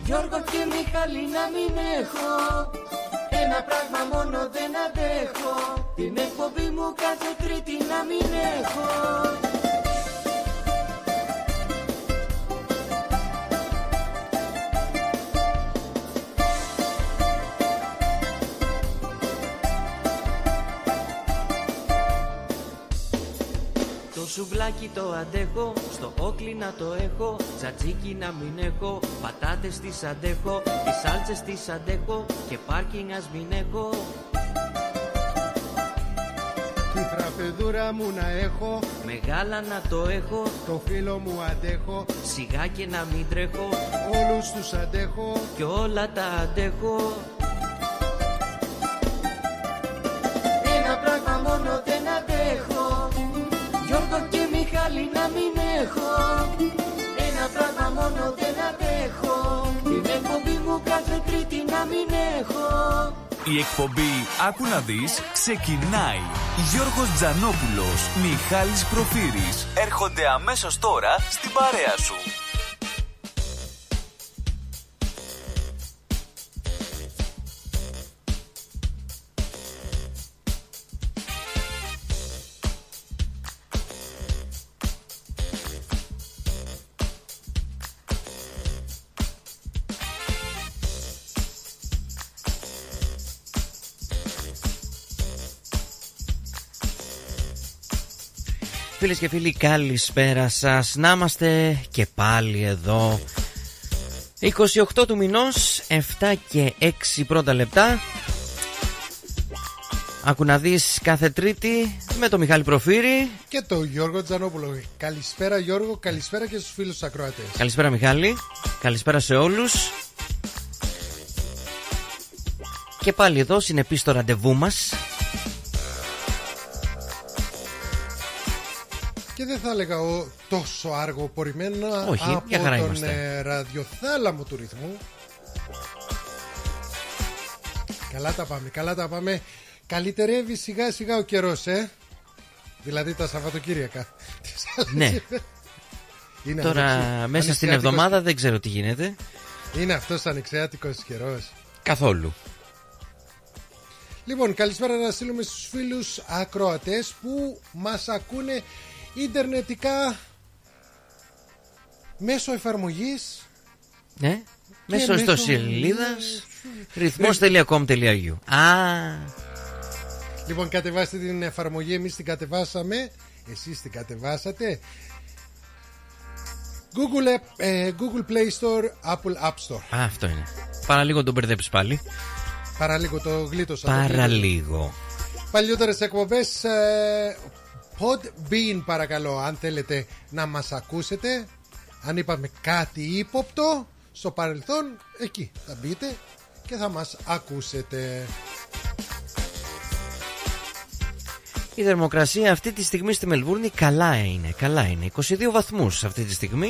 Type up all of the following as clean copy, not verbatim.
Γιώργο και Μιχάλη να μην έχω. Ένα πράγμα μόνο δεν αντέχω. Την εκπομπή μου κάθε Τρίτη να μην έχω. Το σουβλάκι το αντέχω, στο όκλι να το έχω, τζατζίκι να μην έχω, πατάτες τις αντέχω, τις σάλτσες τις αντέχω και πάρκινγκ ας μην έχω. Τη τραπεδούρα μου να έχω, μεγάλα να το έχω, το φίλο μου αντέχω, σιγά και να μην τρέχω, όλους τους αντέχω κι όλα τα αντέχω. Ένα πράγμα μόνο δεν αντέχω, Γιώργο και Μιχάλη να μην έχω. Ένα πράγμα μόνο δεν αντέχω, την εκπομπή μου κάθε Τρίτη να μην έχω. Η εκπομπή «Άκου να δεις» ξεκινάει. Γιώργος Τζανόπουλος, Μιχάλης Προφύρης έρχονται αμέσως τώρα στην παρέα σου. Φίλες και φίλοι, καλησπέρα σας. Να είμαστε και πάλι εδώ. 28 του μηνός, 7 και 6 πρώτα λεπτά. Άκου να δεις κάθε Τρίτη με το Μιχάλη Προφύρη και το Γιώργο Τζανόπουλο. Καλησπέρα Γιώργο, καλησπέρα και στους φίλους ακροατές. Καλησπέρα Μιχάλη, καλησπέρα σε όλους. Και πάλι εδώ, συνεπείς στο ραντεβού μας. Και δεν θα έλεγα τόσο αργοπορημένα. Όχι, από για χαρά τον ραδιοθάλαμο του ρυθμού. Καλά τα πάμε, καλά τα πάμε. Καλυτερεύει σιγά σιγά ο καιρός, δηλαδή τα Σαββατοκύριακα. Ναι. Είναι τώρα μέσα στην εβδομάδα δεν ξέρω τι γίνεται. Είναι αυτός ανοιξιάτικος καιρός? Καθόλου. Λοιπόν, καλησπέρα να στείλουμε στους φίλους ακροατές που μας ακούνε ιντερνετικά μέσω εφαρμογής. Ναι, μέσω ιστοσελίδας ρυθμός.com.au. Λοιπόν, κατεβάστε την εφαρμογή, εμείς την κατεβάσαμε, εσείς την κατεβάσατε. Google Play Store, Apple App Store. Αυτό είναι. Παραλίγο τον μπερδέψεις πάλι. Παραλίγο το γλίτωσα. Παραλίγο. Παλιότερες εκπομπές Podbean, παρακαλώ, αν θέλετε να μας ακούσετε. Αν είπαμε κάτι ύποπτο στο παρελθόν, εκεί θα μπείτε και θα μας ακούσετε. Η θερμοκρασία αυτή τη στιγμή στη Μελβούρνη καλά είναι. 22 βαθμούς αυτή τη στιγμή.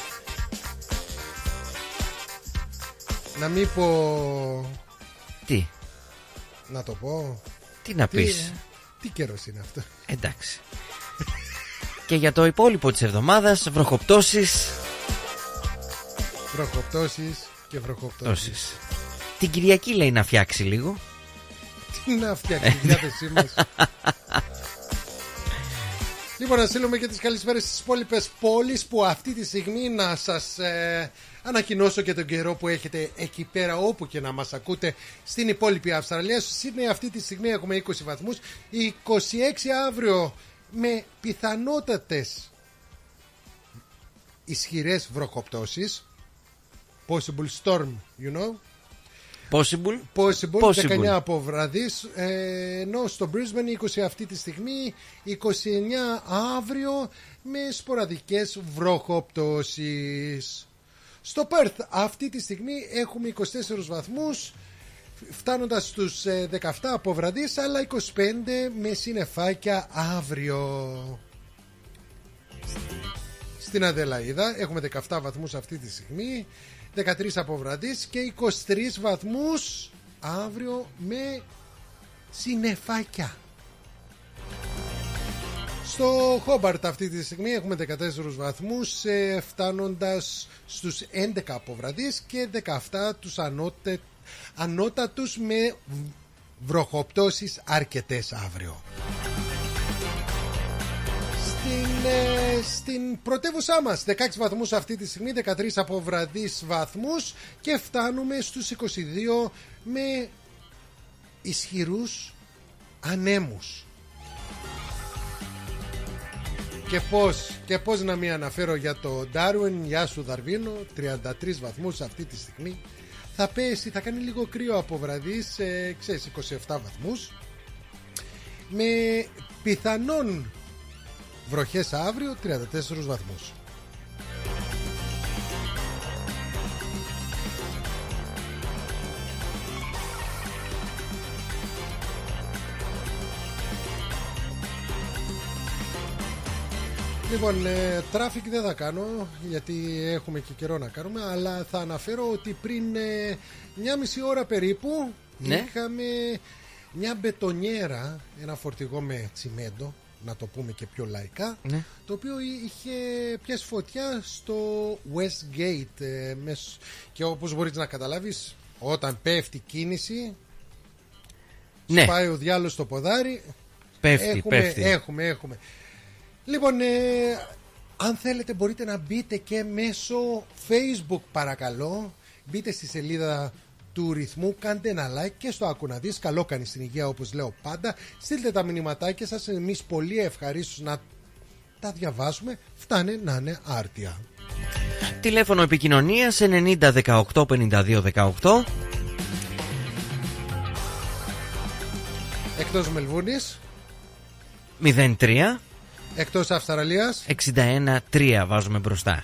Να μην πω... Τι? Να το πω. Τι να πεις? Τι καιρός είναι αυτό? Εντάξει. Και για το υπόλοιπο της εβδομάδας, βροχοπτώσεις. Βροχοπτώσεις και βροχοπτώσεις. Την Κυριακή λέει να φτιάξει λίγο. Τι να φτιάξει η διάθεσή μας. Λοιπόν, να στείλουμε και τις καλησπέρες στις υπόλοιπες πόλεις που αυτή τη στιγμή να σας ανακοινώσω και τον καιρό που έχετε εκεί πέρα, όπου και να μας ακούτε στην υπόλοιπη Αυστραλία. Στο Σίδνεϊ αυτή τη στιγμή έχουμε 20 βαθμούς, 26 αύριο με πιθανότατες ισχυρές βροχοπτώσεις. Possible storm, you know. Possible. 19 από βραδείς, ενώ στο Brisbane 20 αυτή τη στιγμή, 29 αύριο με σποραδικές βροχοπτώσεις. Στο Perth αυτή τη στιγμή έχουμε 24 βαθμούς, φτάνοντας στους 17 από βραδείς, αλλά 25 με συννεφάκια αύριο. Στην Αδελαΐδα έχουμε 17 βαθμούς αυτή τη στιγμή, 13 από βραδείς και 23 βαθμούς αύριο με συννεφάκια. Στο Χόμπαρτ αυτή τη στιγμή έχουμε 14 βαθμούς, φτάνοντας στους 11 από βραδείς και 17 τους ανώτατους με βροχοπτώσεις αρκετές αύριο. Στην πρωτεύουσά μας 16 βαθμούς αυτή τη στιγμή, 13 από βραδείς βαθμούς και φτάνουμε στους 22 με ισχυρούς ανέμους. Και πώς να μην αναφέρω για το Ντάρουιν. Γεια σου Δαρβίνο, 33 βαθμούς αυτή τη στιγμή. Θα πέσει, θα κάνει λίγο κρύο από βραδείς, ξέρεις, 27 βαθμούς με πιθανόν βροχές αύριο, 34 βαθμούς. Λοιπόν, τράφικ δεν θα κάνω γιατί έχουμε και καιρό να κάνουμε, αλλά θα αναφέρω ότι πριν μια μισή ώρα περίπου είχαμε μια μπετονιέρα, ένα φορτηγό με τσιμέντο, να το πούμε και πιο λαϊκά, το οποίο είχε πιάσει φωτιά στο Westgate και όπως μπορείς να καταλάβεις, όταν πέφτει κίνηση, σπάει ο διάλογος στο ποδάρι, πέφτει. Έχουμε. Λοιπόν, αν θέλετε μπορείτε να μπείτε και μέσω Facebook, παρακαλώ. Μπείτε στη σελίδα του Ρυθμού, κάντε ένα like και στο Άκου να δεις. Καλό κάνει στην υγεία, όπως λέω πάντα. Στείλτε τα μηνυματάκια σας, εμείς πολύ ευχαρίστως να τα διαβάσουμε. Φτάνε να είναι άρτια. Τηλέφωνο επικοινωνίας 90 18 52 18. Εκτός Μελβούρνης 03. Εκτός Αυστραλίας 61-3 βάζουμε μπροστά.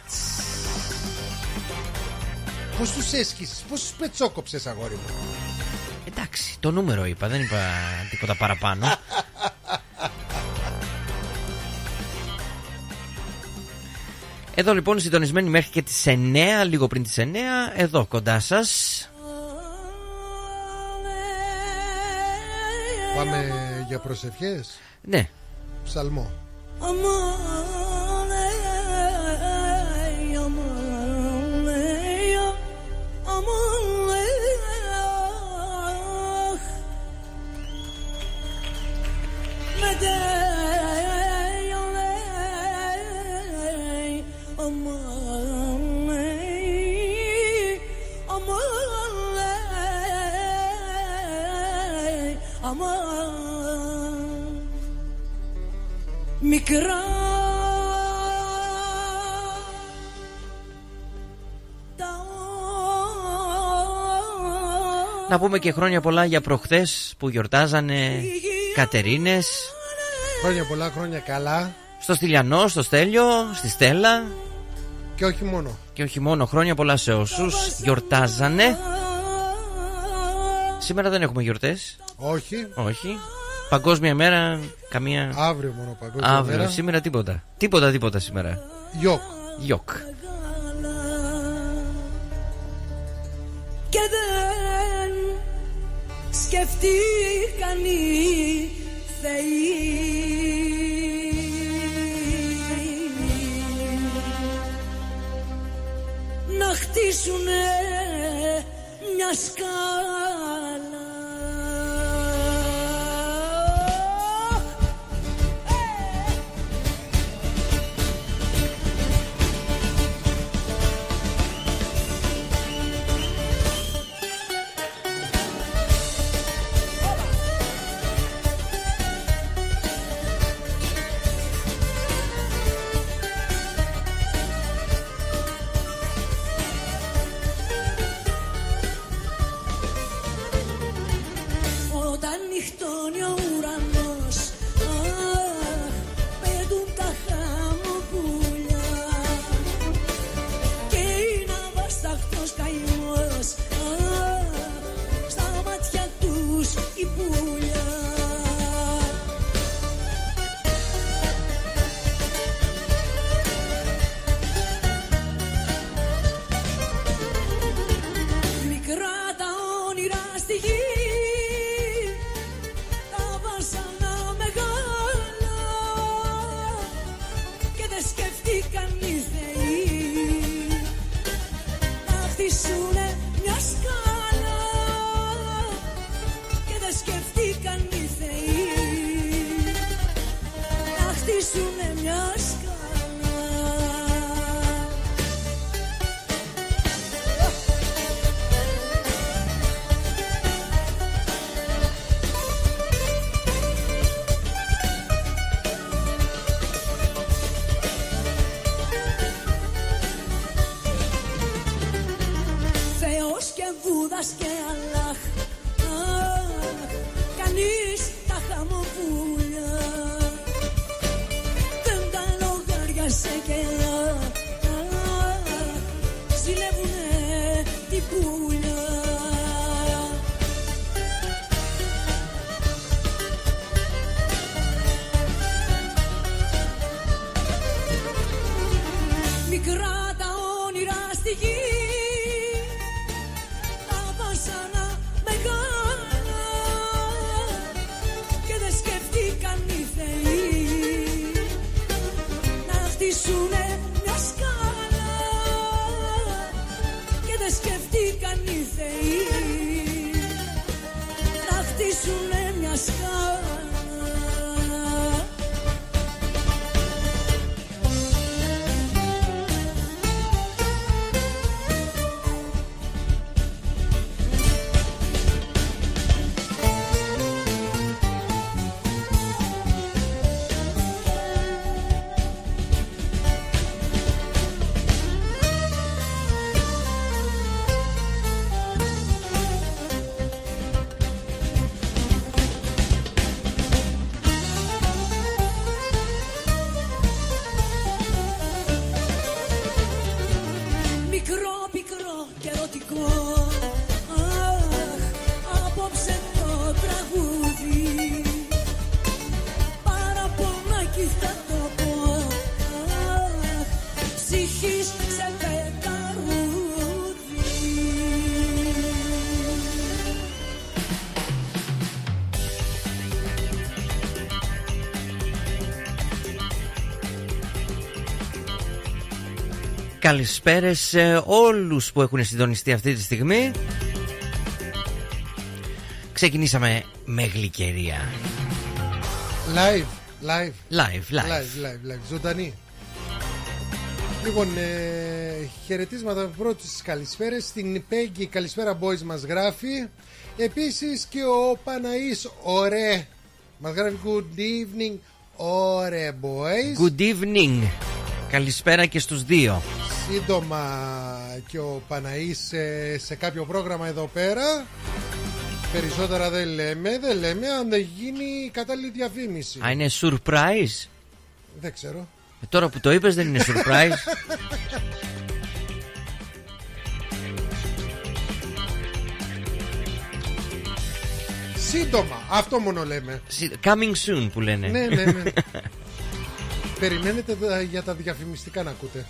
Πώς τους έσκησες, πώς τους πετσόκοψες, αγόρι μου? Εντάξει, το νούμερο είπα, δεν είπα τίποτα παραπάνω. Εδώ λοιπόν συντονισμένοι μέχρι και τις 9, λίγο πριν τις 9, εδώ κοντά σας. Πάμε για προσευχές. Ναι. Ψαλμό. Μικρά να πούμε και χρόνια πολλά για προχθές που γιορτάζανε Κατερίνες. Χρόνια πολλά, χρόνια καλά. Στο Στυλιανό, στο Στέλιο, στη Στέλλα. Και όχι μόνο. Και όχι μόνο, χρόνια πολλά σε όσους γιορτάζανε. Σήμερα δεν έχουμε γιορτές. Όχι. Παγκόσμια μέρα, καμία. Αύριο μόνο παγκόσμια μέρα. Σήμερα τίποτα. Τίποτα σήμερα. Γιοκ. Και δεν σκεφτήκαν οι θεοί να χτίσουνε μια σκάλα. μας και αλλάχ. Κανείς τα χαμοπούλια δεν τα λογάριασε καιρά. Ζηλεύουνε την πουλιά. Μικρά τα όνειρα στη γη, τα βάσανα μεγάλα και δεν σκεφτήκαν οι θεοί να χτίσουνε μια σκάλα. Και δεν σκεφτήκαν οι θεοί να χτίσουνε μια σκάλα. Καλησπέρες σε όλους που έχουν συντονιστεί αυτή τη στιγμή. Ξεκινήσαμε με γλυκερία. Live, ζωντανή. Λοιπόν, χαιρετίσματα πρώτης καλησπέρες στην Πέγγι, καλησπέρα boys μας γράφει. Επίσης και ο Παναής, ωραία, μας γράφει good evening, ωραία boys. Good evening, καλησπέρα και στους δύο. Σύντομα και ο Παναής σε κάποιο πρόγραμμα εδώ πέρα. Περισσότερα δεν λέμε αν δεν γίνει κατάλληλη διαφήμιση. Α, είναι surprise? Δεν ξέρω. Τώρα που το είπες δεν είναι surprise. Σύντομα, αυτό μόνο λέμε. Coming soon που λένε. Ναι. Περιμένετε για τα διαφημιστικά να ακούτε.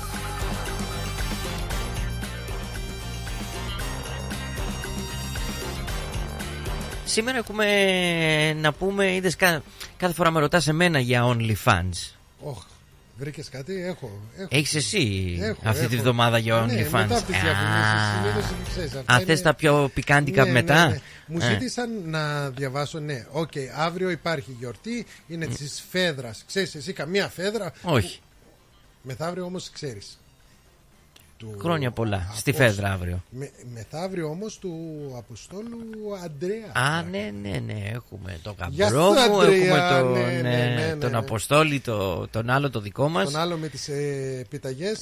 Σήμερα έχουμε να πούμε, είδες, κάθε φορά με ρωτάς εμένα για OnlyFans. Βρήκες κάτι? Έχω. Έχεις εσύ αυτή τη βδομάδα για OnlyFans? Ναι, μετά από τις διαφημίσεις. Θες τα πιο πικάντικα μετά? Ναι. Μου ζήτησαν να διαβάσω, αύριο υπάρχει γιορτή, είναι της Φέδρας. Ξέρεις εσύ καμία Φέδρα? Όχι. Μεθαύριο όμως ξέρεις. Χρόνια πολλά στη Φέδρα αύριο. Μεθαύριο όμως του Αποστόλου Αντρέα. Α, ναι. Έχουμε το Καμπρό μου, έχουμε τον Αποστόλη, τον άλλο το δικό μας. Τον άλλο με τις επιταγές.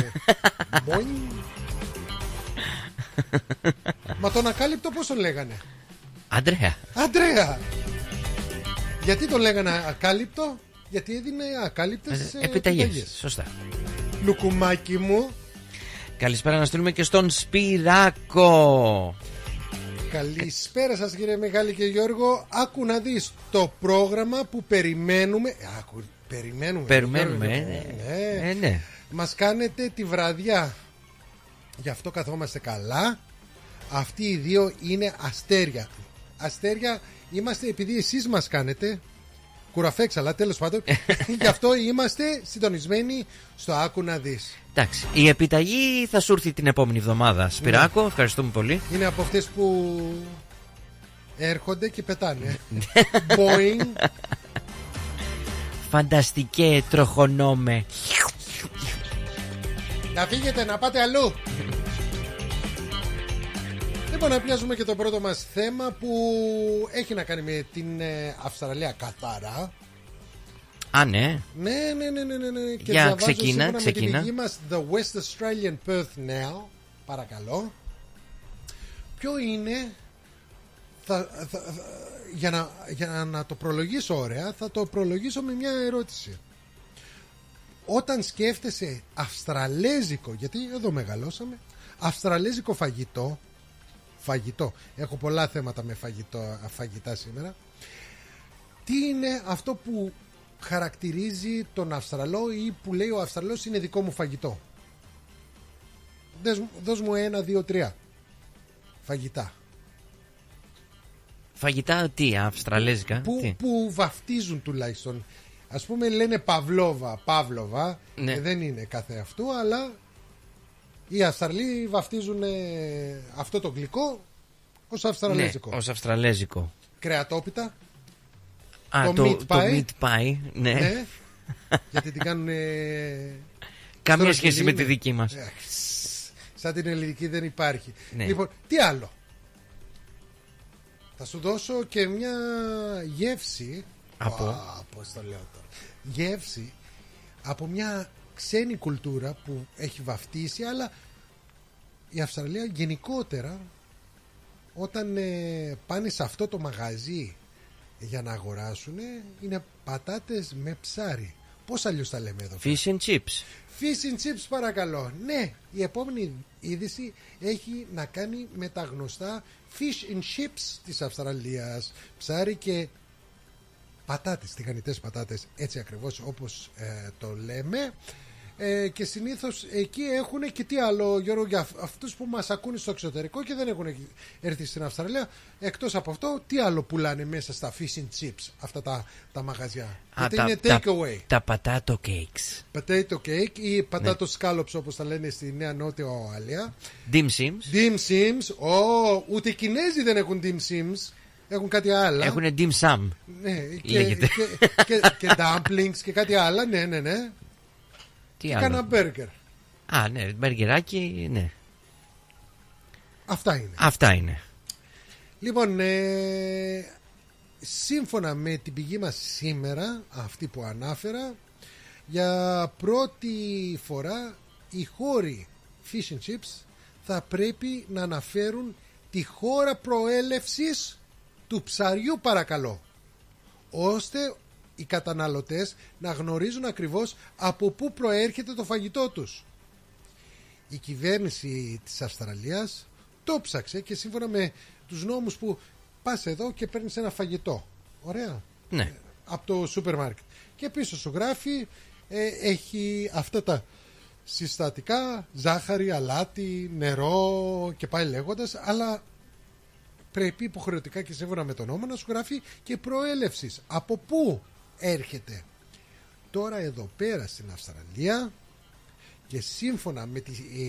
Μα τον ακάλυπτο πώς τον λέγανε? Αντρέα. Γιατί τον λέγανε ακάλυπτο? Γιατί έδινε ακάλυπτες επιταγές. Σωστά. Λουκουμάκι μου. Καλησπέρα να στείλουμε και στον Σπυράκο. Καλησπέρα σας κύριε Μιχάλη και Γιώργο. Άκου να δεις το πρόγραμμα που περιμένουμε. Περιμένουμε. Ναι. Μας κάνετε τη βραδιά. Γι' αυτό καθόμαστε καλά. Αυτοί οι δύο είναι αστέρια. Αστέρια είμαστε επειδή εσείς μας κάνετε. Κουραφέξαλα, τέλος πάντων. Γι' αυτό είμαστε συντονισμένοι στο Άκου να δεις. Εντάξει, η επιταγή θα σου έρθει την επόμενη εβδομάδα. Σπυράκο, ευχαριστούμε πολύ. Είναι από αυτές που έρχονται και πετάνε. Boing. Φανταστικέ τροχονόμε. Να φύγετε, να πάτε αλλού. Λοιπόν, να πιάσουμε και το πρώτο μας θέμα που έχει να κάνει με την Αυστραλία καθαρά. Α, ναι. Ναι. Και για ξεκίνα. Με τη δική μας The West Australian Perth Now. Παρακαλώ. ποιο είναι, για να το προλογίσω ωραία, θα το προλογίσω με μια ερώτηση. Όταν σκέφτεσαι αυστραλέζικο, γιατί εδώ μεγαλώσαμε, αυστραλέζικο φαγητό, έχω πολλά θέματα με φαγητά σήμερα, τι είναι αυτό που χαρακτηρίζει τον Αυστραλό ή που λέει ο Αυστραλός είναι δικό μου φαγητό? Δώσ' μου 1, 2, 3 φαγητά. Φαγητά τι, αυστραλέζικα? Που βαφτίζουν τουλάχιστον. Ας πούμε λένε Παύλοβα, ναι. Δεν είναι κάθε αυτού, αλλά οι Αυστραλοί βαφτίζουν αυτό το γλυκό ως αυστραλέζικο. Ναι, ως αυστραλέζικο. Κρεατόπιτα. Το meat pie, ναι. Ναι. Γιατί την κάνουν καμία σχέση με τη δική μας. Σαν την ελληνική δεν υπάρχει. Ναι. Λοιπόν, τι άλλο? Θα σου δώσω και μια γεύση. Πώς το λέω τώρα? Γεύση από μια ξένη κουλτούρα που έχει βαφτίσει, αλλά η Αυστραλία γενικότερα, όταν πάνε σε αυτό το μαγαζί για να αγοράσουν, είναι πατάτες με ψάρι. Πώς αλλιώς τα λέμε εδώ? Fish and chips. Fish and chips, παρακαλώ. Ναι, η επόμενη είδηση έχει να κάνει με τα γνωστά fish and chips της Αυστραλίας. Ψάρι και πατάτες, τηγανιτές πατάτες, έτσι ακριβώς όπως το λέμε. Και συνήθως εκεί έχουν και τι άλλο, Γιώργο, για αυτούς που μας ακούνε στο εξωτερικό και δεν έχουν έρθει στην Αυστραλία, εκτός από αυτό, τι άλλο πουλάνε μέσα στα fish and chips αυτά τα μαγαζιά? Γιατί είναι take away. Τα potato cakes. Potato cake ή potato scallops, όπως τα λένε στη Νέα Νότια Ουαλία. Dim sims. Dim sims. Ούτε οι Κινέζοι δεν έχουν dim sims. Έχουν κάτι άλλο. Έχουν dim sum. Ναι, λέγεται. και dumplings και κάτι άλλο. Ναι. Τι και άλλο? κάνα μπέργκερ. Ναι, μπεργκεράκι, ναι. Αυτά είναι. Λοιπόν, σύμφωνα με την πηγή μας σήμερα, αυτή που ανάφερα, για πρώτη φορά οι χώροι fish and chips θα πρέπει να αναφέρουν τη χώρα προέλευσης του ψαριού, παρακαλώ, ώστε οι καταναλωτές να γνωρίζουν ακριβώς από πού προέρχεται το φαγητό τους. Η κυβέρνηση της Αυστραλίας το ψάξε και σύμφωνα με τους νόμους που πας εδώ και παίρνεις ένα φαγητό, ωραία, ναι, από το σούπερ μάρκετ, και πίσω σου γράφει έχει αυτά τα συστατικά, ζάχαρη, αλάτι, νερό και πάει λέγοντας, αλλά πρέπει υποχρεωτικά και σύμφωνα με τον νόμο να σου γράφει και προέλευσης, από πού έρχεται. Τώρα εδώ πέρα στην Αυστραλία και σύμφωνα με τη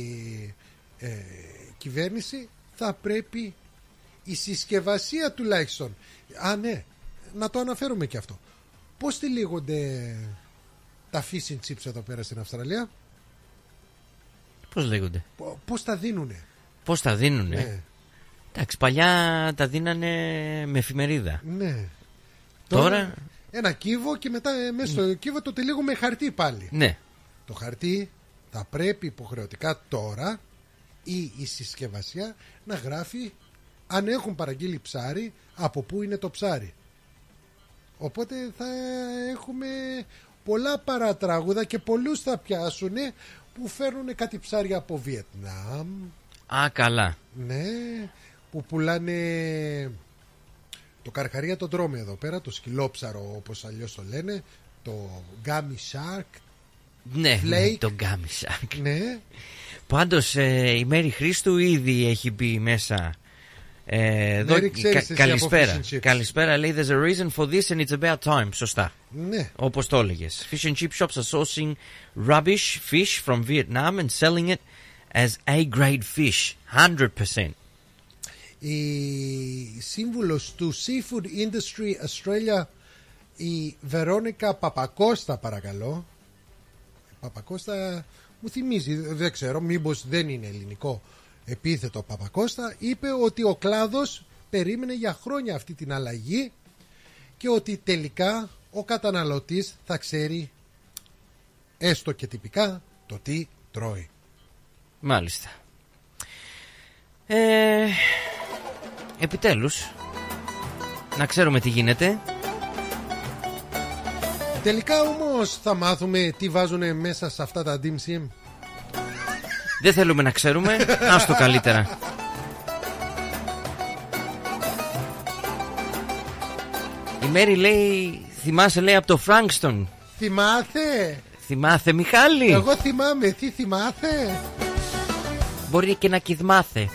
κυβέρνηση θα πρέπει η συσκευασία τουλάχιστον, ναι, να το αναφέρουμε και αυτό. Πώς τυλίγονται τα fish and chips εδώ πέρα στην Αυστραλία? Πώς λέγονται? Πώς τα δίνουνε? Πώς τα δίνουνε? Ναι. Εντάξει, παλιά τα δίνανε με εφημερίδα. Ναι. Τώρα ένα κύβο και μετά μέσα στο κύβο το τυλίγω με χαρτί πάλι. Ναι. Το χαρτί θα πρέπει υποχρεωτικά τώρα η συσκευασία να γράφει αν έχουν παραγγείλει ψάρι, από πού είναι το ψάρι. Οπότε θα έχουμε πολλά παρατράγουδα και πολλούς θα πιάσουν που φέρνουν κάτι ψάρι από Βιετνάμ. Καλά. Ναι, που πουλάνε το καρχαρία το τρώμε εδώ πέρα, το σκυλόψαρο όπως αλλιώς το λένε, το gummy shark. Ναι, το gummy shark. Ναι. Πάντως η Μέρη Χρήστου ήδη έχει μπει μέσα. Καλησπέρα, λέει there's a reason for this and it's about time. Σωστά. Ναι. Όπως το έλεγες. Fish and chip shops are sourcing rubbish fish from Vietnam and selling it as A-grade fish. 100%. Η σύμβουλος του Seafood Industry Australia, η Βερόνικα Παπακώστα, παρακαλώ. Παπακώστα μου θυμίζει, δεν ξέρω, μήπως δεν είναι ελληνικό επίθετο Παπακώστα, είπε ότι ο κλάδος περίμενε για χρόνια αυτή την αλλαγή και ότι τελικά ο καταναλωτής θα ξέρει έστω και τυπικά το τι τρώει. Μάλιστα. Επιτέλους. Να ξέρουμε τι γίνεται. Τελικά όμως θα μάθουμε τι βάζουν μέσα σε αυτά τα dim sim. Δεν θέλουμε να ξέρουμε. Άστο καλύτερα. Η Μέρη λέει, θυμάσαι λέει από το Frankston. Θυμάθε Μιχάλη? Εγώ θυμάμαι, τι θυμάθε? Μπορεί και να κιδμάθε.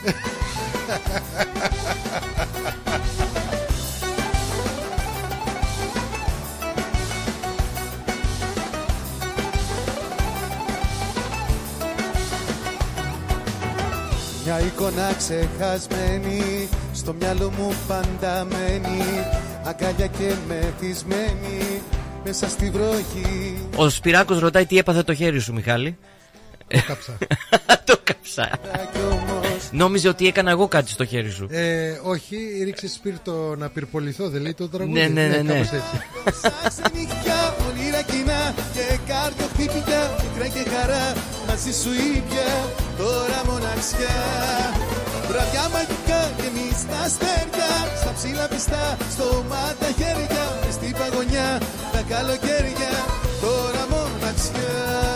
Μια εικόνα ξεχασμένη, στο μυαλό μου πάντα μένει, αγκαλιά και μεθυσμένη, μέσα στη βροχή. Ο Σπυράκος ρωτάει τι έπαθε το χέρι σου, Μιχάλη. Το κάψα. Το κάψα. Νόμιζε ότι έκανα εγώ κάτι στο χέρι σου. Όχι, ρίξε σπίρτο να πυρποληθώ, δεν λέει το τραγούδι? Ναι. Κάπως έτσι. Σαν νυχτιά, όνειρα κοινά και κάρδιο χτύπηκα, πικρά και χαρά, μαζί σου ίδια, τώρα μοναξιά. Βραδιά μαγικά και εμείς τα αστέρια, στα ψηλά πιστά, στο μάτα χέρια, μες στην παγωνιά, τα καλοκαίρια, τώρα μοναξιά.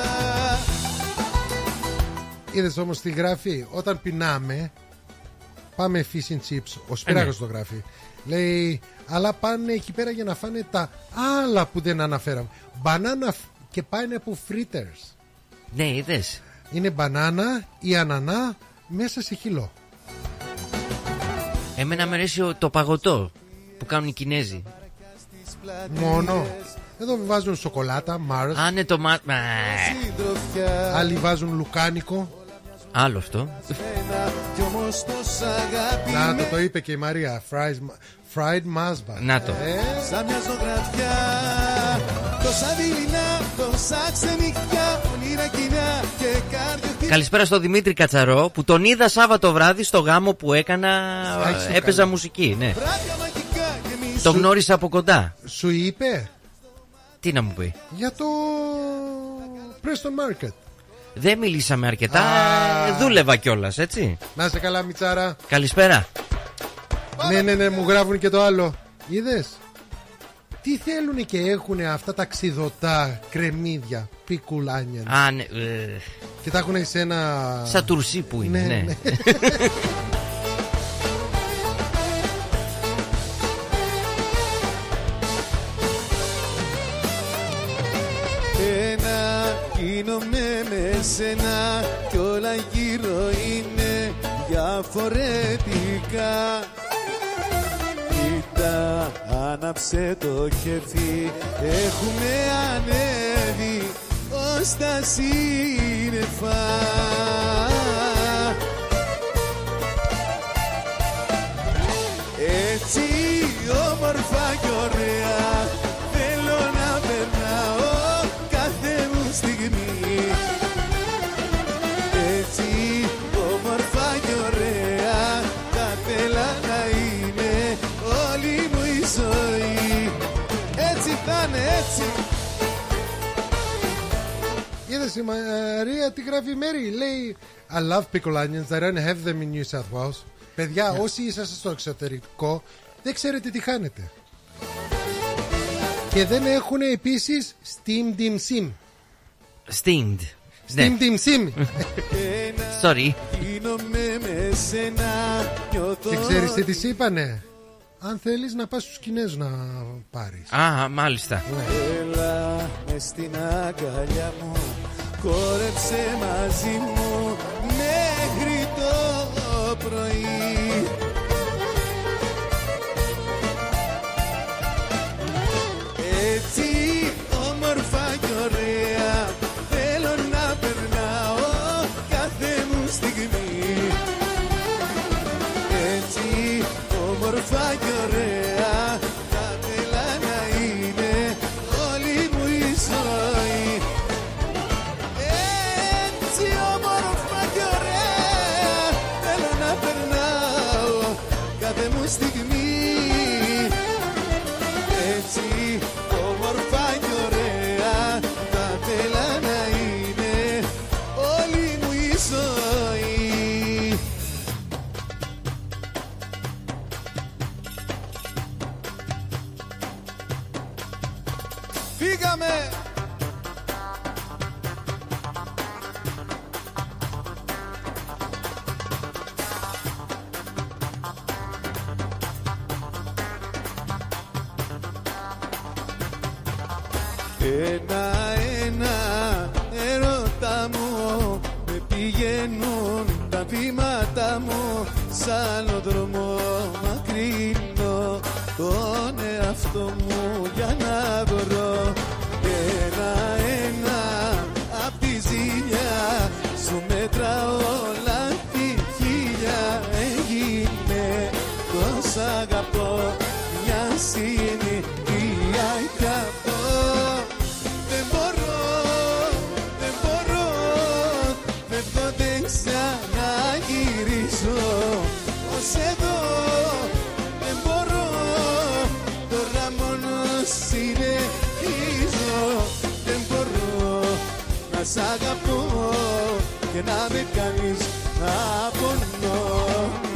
Είδες όμως τι γράφει? Όταν πεινάμε, πάμε fish and chips. Ο Σπυράκος το γράφει. Λέει, αλλά πάνε εκεί πέρα για να φάνε τα άλλα που δεν αναφέραμε. Μπανάνα και pineapple fritters. Ναι, είδες. Είναι μπανάνα ή ανανά μέσα σε χυλό. Εμένα μου αρέσει το παγωτό που κάνουν οι Κινέζοι. Μόνο. Εδώ βάζουν σοκολάτα, Mars. Α, ναι, το Άλλοι βάζουν λουκάνικο. Άλλο αυτό. Να το είπε και η Μαρία. Fried Masba. Να το. Σαν μια ζωγραφιά, τόσα δειλινά, τόσα ξενυχτιά, όνειρα κοινά και κάρδιο. Καλησπέρα στο Δημήτρη Κατσαρό που τον είδα Σάββατο βράδυ στο γάμο που έκανα. Έπαιζα μουσική, ναι. Το γνώρισα από κοντά. Σου είπε? Τι να μου πει? Για το Preston Market. Δεν μιλήσαμε αρκετά. Δούλευα κιόλας, έτσι. Να είσαι καλά, Μιτσάρα. Καλησπέρα. Ναι, μου γράφουν και το άλλο. Είδες? Τι θέλουν και έχουν αυτά τα ξιδωτά κρεμμύδια, pickle onions. Α, ναι. Και τα έχουν σε ένα... Σαν τουρσί που είναι, ναι. Γίνομαι με σένα κι όλα γύρω είναι διαφορετικά. Κοίτα, άναψε το κεφί, έχουμε ανέβει ως τα σύννεφα. Έτσι όμορφα κι ωραία, θέλω να περνάω κάθε μου στιγμή. Έτσι όμορφα και ωραία, θα θέλα να είναι όλη μου η ζωή. Έτσι θα είναι, έτσι. Είδες η Μαρία τι γράφει η Μέρη? Λέει I love pickle onions, I don't have them in New South Wales. Παιδιά, όσοι είσαστε στο εξωτερικό δεν ξέρετε τι χάνετε. Και δεν έχουν επίσης steamed dim sim. Steamed. Steamed dim sim. Sorry. Και ξέρεις τι της είπανε? Αν θέλεις να πας στους Κινέζους να πάρεις. Α, μάλιστα. Έλα μες στην αγκαλιά μου, κόρεψε μαζί μου μέχρι το πρωί. Έτσι όμορφα κι ωραία, θέλω να περνάω κάθε μου στιγμή. Έτσι όμορφα κι ωραία, θα θέλα να είναι όλη μου η ζωή. Έτσι όμορφα κι ωραία, θέλω να περνάω κάθε μου στιγμή. Έτσι όμορφα κι ωραία, θα θέλα να είναι όλη μου η ζωή. Ένα-ένα ερώτα μου με πηγαίνουν τα βήματα μου σ' άλλο δρόμο μακρινό τον εαυτό μου για να βρω. Ένα-ένα απ' τη ζήλια σου μέτρα όλα τη χίλια. Έγινε το σ' αγαπώ μια συνήθεια κι αυτό. Δεν ξαναγυρίζω ως εδώ. Δεν μπορώ, τώρα μόνο συνεχίζω. Δεν μπορώ να σ' αγαπώ και να με κάνεις να πονώ.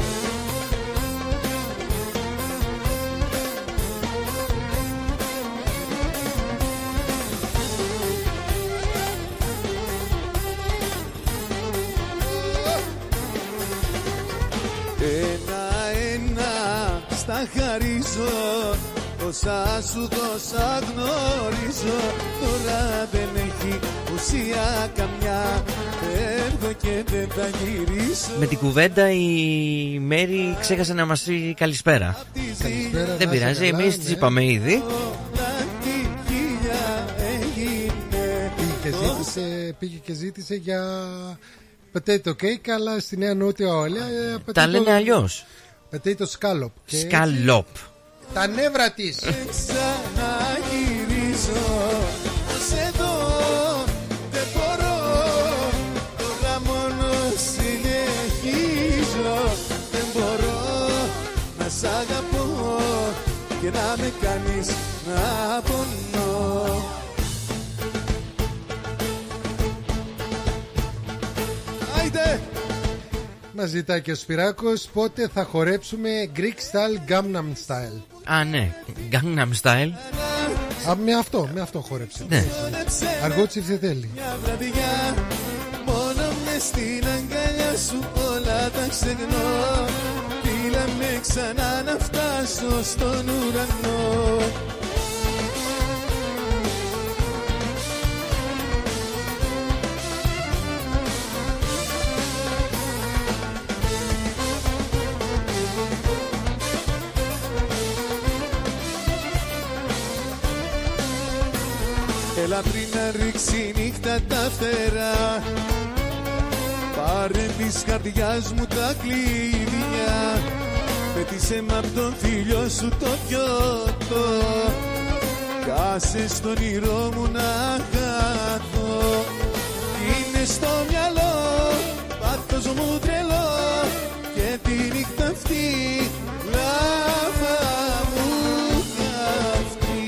Ένα-ένα στα χαρίζω, όσα σου δώσα γνωρίζω. Τώρα δεν έχει ουσία καμιά, έρθω και δεν θα γυρίσω. Με την κουβέντα η Μέρη ξέχασε να μας πει καλησπέρα. Καλησπέρα. Δεν πειράζει, εμείς τις είπαμε ήδη. Πήγε και ζήτησε για potato cake, αλλά στη Νέα Νότια όλα Τα λένε αλλιώς. potato scallop. Σκαλόπ. Τα νεύρα της. Ξαναγυρίζω ως εδώ. Δεν μπορώ, τώρα μόνο συνεχίζω. Δεν μπορώ να σ' αγαπώ και να με κάνεις να πονώ. Άιντε! Μας ζητάει και ο Σπυράκος πότε θα χορέψουμε Greek style, Gangnam style. Α, ναι, Gangnam Style. Με αυτό χόρεψε. Ναι. Αργό Τσιφτετέλη. Μια βραδιά μόνο μες στην αγκαλιά σου όλα τα ξεχνώ. Φίλα με ξανά να φτάσω στον ουρανό. Έλα πριν να ρίξει νύχτα τα φτερά, πάρε της καρδιάς μου τα κλειδιά. Πέτησε μ' απ' τον φίλιο σου το πιότο, κάσε στον όνειρό μου να χαθώ. Είναι στο μυαλό, πάθος μου τρελό, και τη νύχτα αυτή λάβα μου αυτή.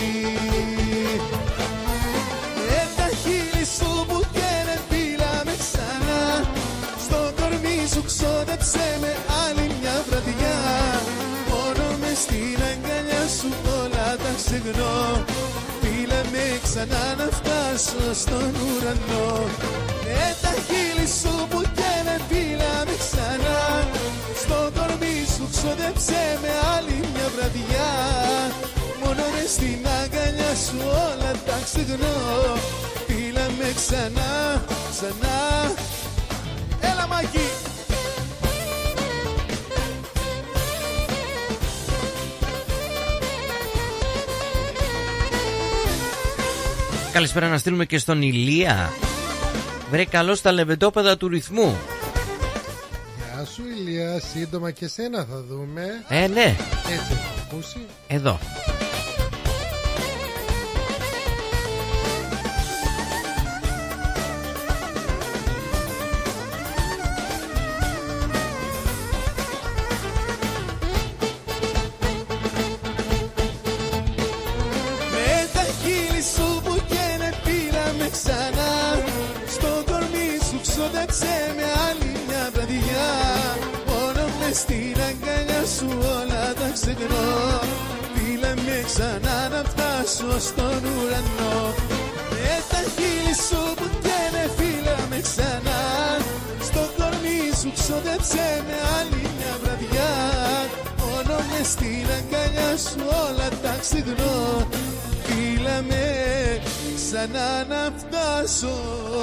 Τα χείλη σου που καίνε πήλα με ξανά, στο κορμί σου ξόδεψε με άλλη μια βραδιά. Μόνο μες στην αγκαλιά σου όλα τα ξεχνώ. Πήλα με ξανά να φτάσω στον ουρανό. Τα χείλη σου που καίνε πήλα με ξανά, στο κορμί σου ξόδεψε με άλλη μια βραδιά. Μόνο μες στην αγκαλιά σου όλα τα ξεχνώ. Πήλα με ξανά, ξανά. Έλα Μάκη! Καλησπέρα να στείλουμε και στον Ηλία. Βρε καλώς τα λεβεντόπεδα του ρυθμού. Γεια σου Ηλία, σύντομα και σένα θα δούμε. Ναι. Έτσι έχω ακούσει. Εδώ. Με τα χείλη σου που καίνε πήρα με ξανά, στο κορμί σου ξόδεψε με άλλη μια βραδιά. Μόνο μες στην αγκαλιά σου όλα τα ξεχνώ. Πήλα με ξανά να φτάσω στον ουρανό. Με τα χείλη σου που καίνε φίλα με ξανά, στο κορμί σου ξόδεψε με άλλη μια βραδιά. Μόνο μες στην αγκαλιά σου όλα τα ξεχνώ. Φίλα με ξανά να φτάσω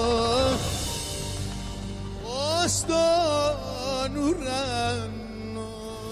ως τον ουρανό.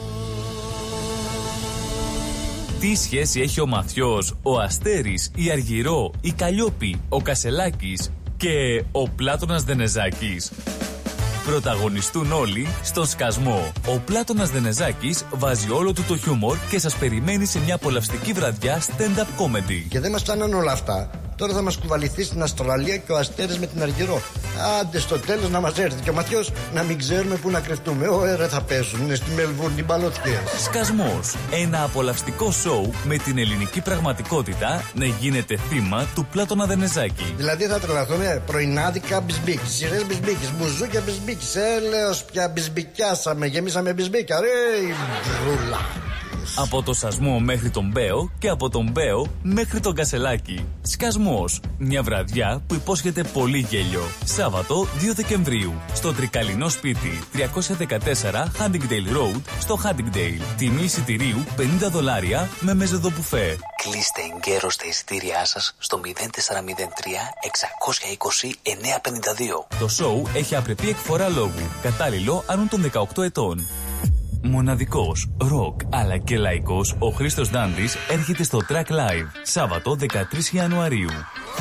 Τι σχέση έχει ο Μαθιός, ο Αστέρης, η Αργυρό, η Καλλιόπη, ο Κασελάκης και ο Πλάτωνας Δενεζάκης? Πρωταγωνιστούν όλοι στον σκασμό. Ο Πλάτωνας Δενεζάκης βάζει όλο του το χιούμορ και σας περιμένει σε μια απολαυστική βραδιά stand-up comedy. Και δεν μας φτάνουν όλα αυτά. Τώρα θα μας κουβαληθεί στην Αυστραλία και ο Αστέρης με την Αργυρό. Άντε στο τέλος να μας έρθει και ο Μαθιός να μην ξέρουμε πού να κρυφτούμε. Ωραία θα πέσουν, είναι στη Μελβούρνη μπαλωτιές. Σκασμός. Ένα απολαυστικό σοου με την ελληνική πραγματικότητα να γίνεται θύμα του Πλάτωνα Δενεζάκη. Δηλαδή θα τρελαθούμε πρωινάδικα μπισμπίκι, σειρές μπισμπίκι, μπουζούκια μπισμπίκι. Έλεος πια μπισμπικιάσαμε, γεμίσαμε μπισμπίκια. Ρε μπρούλα. Από το Σασμό μέχρι τον Μπέο και από τον Μπέο μέχρι τον Κασελάκη. Σκασμός. Μια βραδιά που υπόσχεται πολύ γέλιο. Σάββατο 2 Δεκεμβρίου. Στο Τρικαλινό σπίτι 314 Huntingdale Road στο Huntingdale. Τιμή εισιτηρίου $50 με μεζεδοπουφέ. Κλείστε εγκαίρως τα εισιτήριά σας στο 0403 620 952. Το σοου έχει απρεπή εκφορά λόγου. Κατάλληλο άνω των 18 ετών. Μοναδικός, ροκ αλλά και λαϊκός, ο Χρήστος Δάντης έρχεται στο Track Live Σάββατο 13 Ιανουαρίου.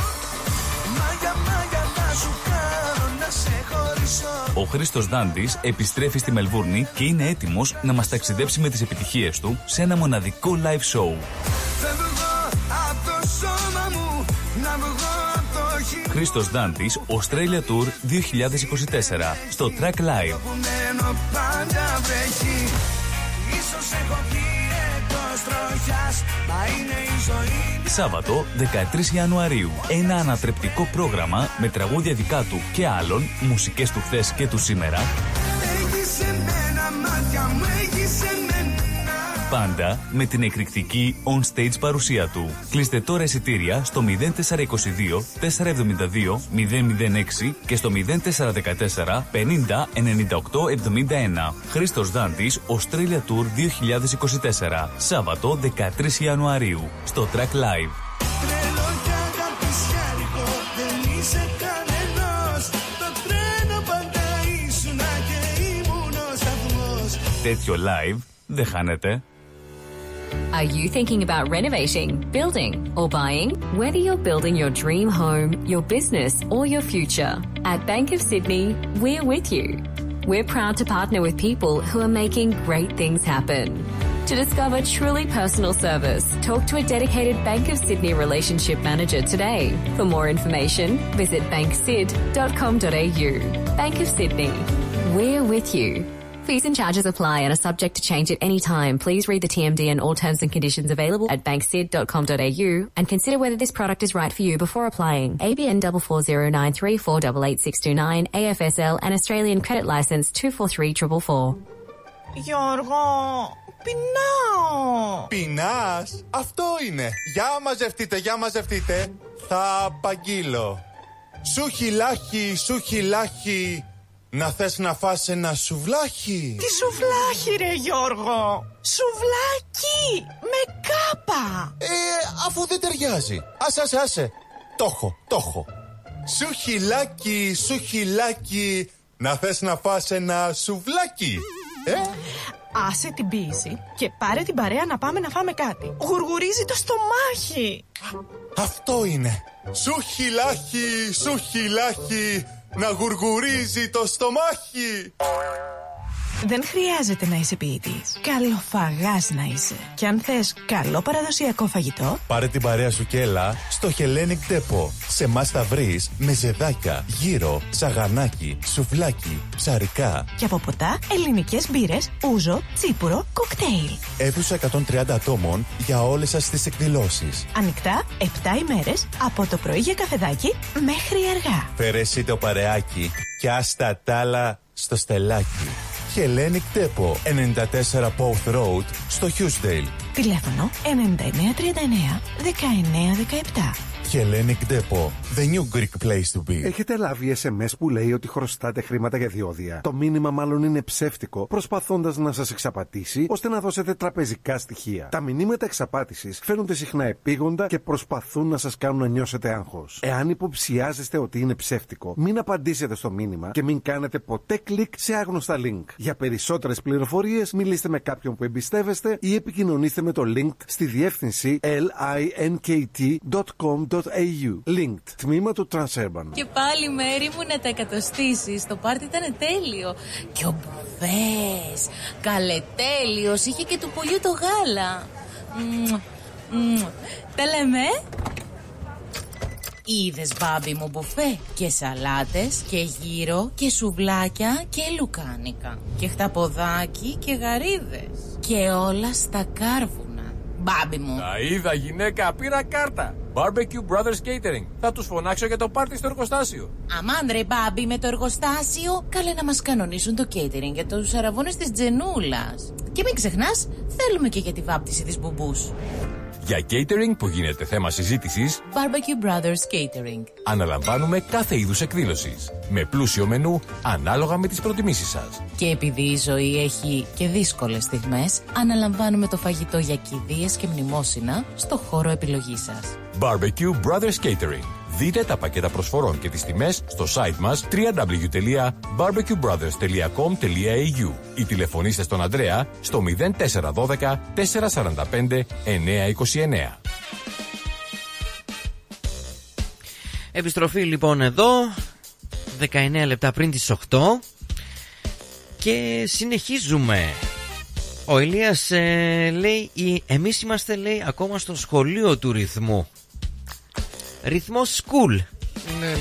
Ο Χρήστος Δάντης επιστρέφει στη Μελβούρνη και είναι έτοιμος να μας ταξιδέψει με τις επιτυχίες του σε ένα μοναδικό live show. Χρήστος Δάντης, Australia Tour 2024 στο Track Live. Σάββατο 13 Ιανουαρίου. Ένα ανατρεπτικό πρόγραμμα με τραγούδια δικά του και άλλων, μουσικές του χθες και του σήμερα. Πάντα με την εκρηκτική on-stage παρουσία του. Κλείστε τώρα εισιτήρια στο 0422 472 006 και στο 0414 50 98 71. Χρήστος Δάντης, Australia Tour 2024. Σάββατο 13 Ιανουαρίου στο Track Live. Τέτοιο live δεν χάνετε. Are you thinking about renovating, building, or buying? Whether you're building your dream home, your business, or your future, at Bank of Sydney, we're with you. We're proud to partner with people who are making great things happen. To discover truly personal service, talk to a dedicated Bank of Sydney relationship manager today. For more information, visit banksid.com.au. Bank of Sydney, we're with you. Fees and charges apply and are subject to change at any time. Please read the TMD and all terms and conditions available at banksid.com.au and consider whether this product is right for you before applying. ABN 44093488629 AFSL and Australian Credit Licence 243444. Γιώργο, πεινάω. Πεινάς? Αυτό είναι. Για μαζευτείτε. Θα απαγγείλω. Σου χιλάχι. Να θες να φας ένα σουβλάκι? Τι σουβλάκι ρε Γιώργο? Σουβλάκι με κάπα. Αφού δεν ταιριάζει. Άσε. Το έχω. Σου χιλάκι. Να θες να φας ένα σουβλάκι? Άσε την πίεση και πάρε την παρέα να πάμε να φάμε κάτι. Γουργουρίζει το στομάχι. Αυτό είναι. Σου χιλάκι. Να γουργουρίζει το στομάχι. Δεν χρειάζεται να είσαι ποιητής. Καλοφαγάς να είσαι. Και αν θες καλό παραδοσιακό φαγητό, πάρε την παρέα σου και έλα στο Hellenic Depot. Σε εμάς θα βρεις μεζεδάκια, γύρο, σαγανάκι, σουβλάκι, ψαρικά. Και από ποτά, ελληνικές μπύρες, ούζο, τσίπουρο, κοκτέιλ. Αίθουσα 130 ατόμων για όλες σας τις εκδηλώσεις. Ανοιχτά 7 ημέρες από το πρωί για καφεδάκι μέχρι αργά. Φέρε εσύ το παρεάκι και άστα τ' άλλα στο στελάκι. Hellenic Depot, 94 Pouth Road, στο Hughesdale. Τηλέφωνο 9939 1917. Hellenic Depot, the new Greek place to be. Έχετε λάβει SMS που λέει ότι χρωστάτε χρήματα για διόδια? Το μήνυμα μάλλον είναι ψεύτικο, προσπαθώντας να σας εξαπατήσει ώστε να δώσετε τραπεζικά στοιχεία. Τα μηνύματα εξαπάτησης φαίνονται συχνά επίγοντα και προσπαθούν να σας κάνουν να νιώσετε άγχος. Εάν υποψιάζεστε ότι είναι ψεύτικο, μην απαντήσετε στο μήνυμα και μην κάνετε ποτέ κλικ σε άγνωστα link. Για περισσότερες πληροφορίες, μιλήστε με κάποιον που εμπιστεύεστε ή επικοινωνήστε με το link στη διεύθυνση linkt.com.au. Linked, τμήμα του Transurban. Και πάλι Μέρη μου να τα εκατοστήσεις. Το πάρτι ήταν τέλειο. Και ο μπουφές, καλετέλειος, είχε και του πουλιού το γάλα. Τα λέμε. Είδες μπάμπι μου μπουφέ? Και σαλάτες και γύρο και σουβλάκια και λουκάνικα και χταποδάκι και γαρίδες και όλα στα κάρβουνα. Μπάμπι μου. Τα είδα γυναίκα, πήρα κάρτα. Barbecue Brothers Catering. Θα τους φωνάξω για το πάρτι στο εργοστάσιο. Αμάν ρε μπάμπι, με το εργοστάσιο. Καλέ να μας κανονίσουν το catering για τους αραβώνες της Τζενούλας. Και μην ξεχνάς, θέλουμε και για τη βάπτιση της μπουμπούς. Για catering που γίνεται θέμα συζήτησης, Barbecue Brothers Catering. Αναλαμβάνουμε κάθε είδους εκδήλωσης, με πλούσιο μενού ανάλογα με τις προτιμήσεις σας. Και επειδή η ζωή έχει και δύσκολες στιγμές, αναλαμβάνουμε το φαγητό για κηδείες και μνημόσυνα στο χώρο επιλογής σας. Barbecue Brothers Catering. Δείτε τα πακέτα προσφορών και τις τιμές στο site μας www.barbecuebrothers.com.au ή τηλεφωνήστε στον Ανδρέα στο 0412 445 929. Επιστροφή λοιπόν εδώ, 19 λεπτά πριν τις 8 και συνεχίζουμε. Ο Ηλίας λέει, εμείς είμαστε λέει ακόμα στο σχολείο του ρυθμού. Ρυθμός school. Ναι.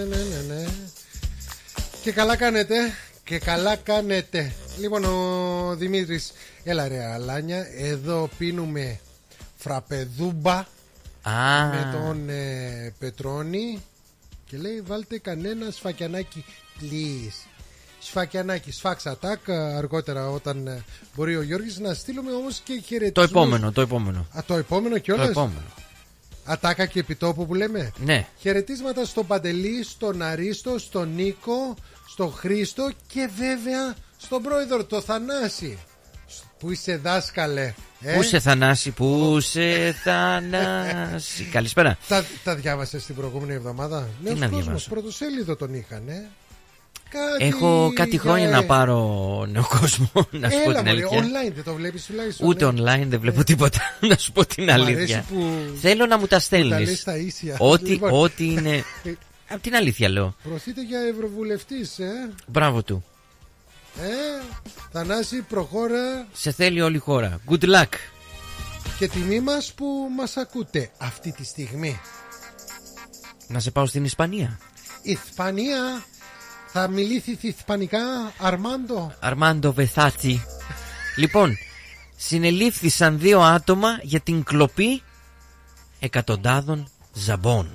Και καλά κάνετε. Λοιπόν, ο Δημήτρης, έλα ρε Αλάνια, εδώ πίνουμε φραπεδούμπα με τον Πετρώνη και λέει βάλτε κανένα σφακιανάκι please. Σφακιανάκι, σφάξατάκ αργότερα όταν μπορεί ο Γιώργης να στείλουμε όμως και χαιρετισμούς. Το επόμενο. Το επόμενο κιόλας. Το επόμενο. Ατάκα και επιτόπου που λέμε. Ναι. Χαιρετίσματα στον Παντελή, στον Αρίστο, στον Νίκο, στον Χρήστο και βέβαια στον πρόεδρο, το Θανάση. Πού είσαι δάσκαλε? Πού είσαι Θανάση, πού είσαι Θανάση. Καλησπέρα. Τα διάβασες την προηγούμενη εβδομάδα? Νέος κόσμος, πρωτοσέλιδο τον είχαν. Έχω κάτι χρόνια να πάρω νέο κόσμο. Να σου πω την αλήθεια. Online δεν το βλέπεις τουλάχιστον? Ούτε online δεν βλέπω τίποτα. Να σου πω την αλήθεια. Θέλω να μου τα στέλνεις. Ό,τι είναι. Απ' την αλήθεια λέω. Προωθείται για ευρωβουλευτής, Μπράβο του. Θανάση, προχώρα. Σε θέλει όλη η χώρα. Good luck. Και τιμή μας που μας ακούτε αυτή τη στιγμή. Να σε πάω στην Ισπανία. Ισπανία. Θα μιλήσει ισπανικά, Αρμάντο Βεθάτσι. Λοιπόν, συνελήφθησαν 2 άτομα για την κλοπή εκατοντάδων ζαμπών.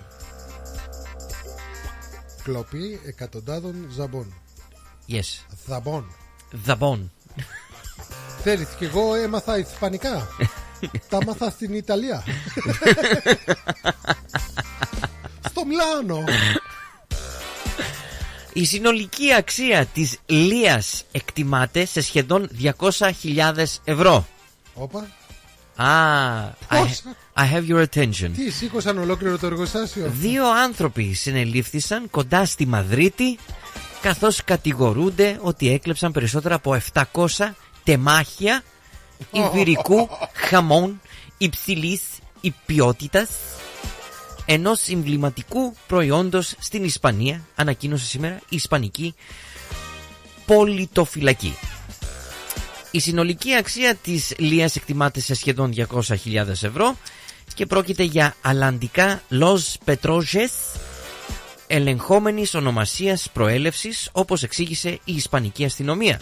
Κλοπή εκατοντάδων ζαμπών. Yes. Ζαμπών. Θέλεις, και εγώ έμαθα ισπανικά. Τα μάθα στην Ιταλία. Στο Μιλάνο. Η συνολική αξία της Λίας εκτιμάται σε σχεδόν 200.000 ευρώ. Όπα. I have your attention. Τι, σήκωσαν ολόκληρο το εργοστάσιο? 2 άνθρωποι συνελήφθησαν κοντά στη Μαδρίτη, καθώς κατηγορούνται ότι έκλεψαν περισσότερα από 700 τεμάχια ιβηρικού χαμών υψηλής ποιότητας, ενός εμβληματικού προϊόντος στην Ισπανία, ανακοίνωσε σήμερα η Ισπανική Πολιτοφυλακή. Η συνολική αξία της Λίας εκτιμάται σε σχεδόν 200.000 ευρώ και πρόκειται για αλλαντικά Los Petrojes ελεγχόμενης ονομασίας προέλευσης, όπως εξήγησε η Ισπανική αστυνομία.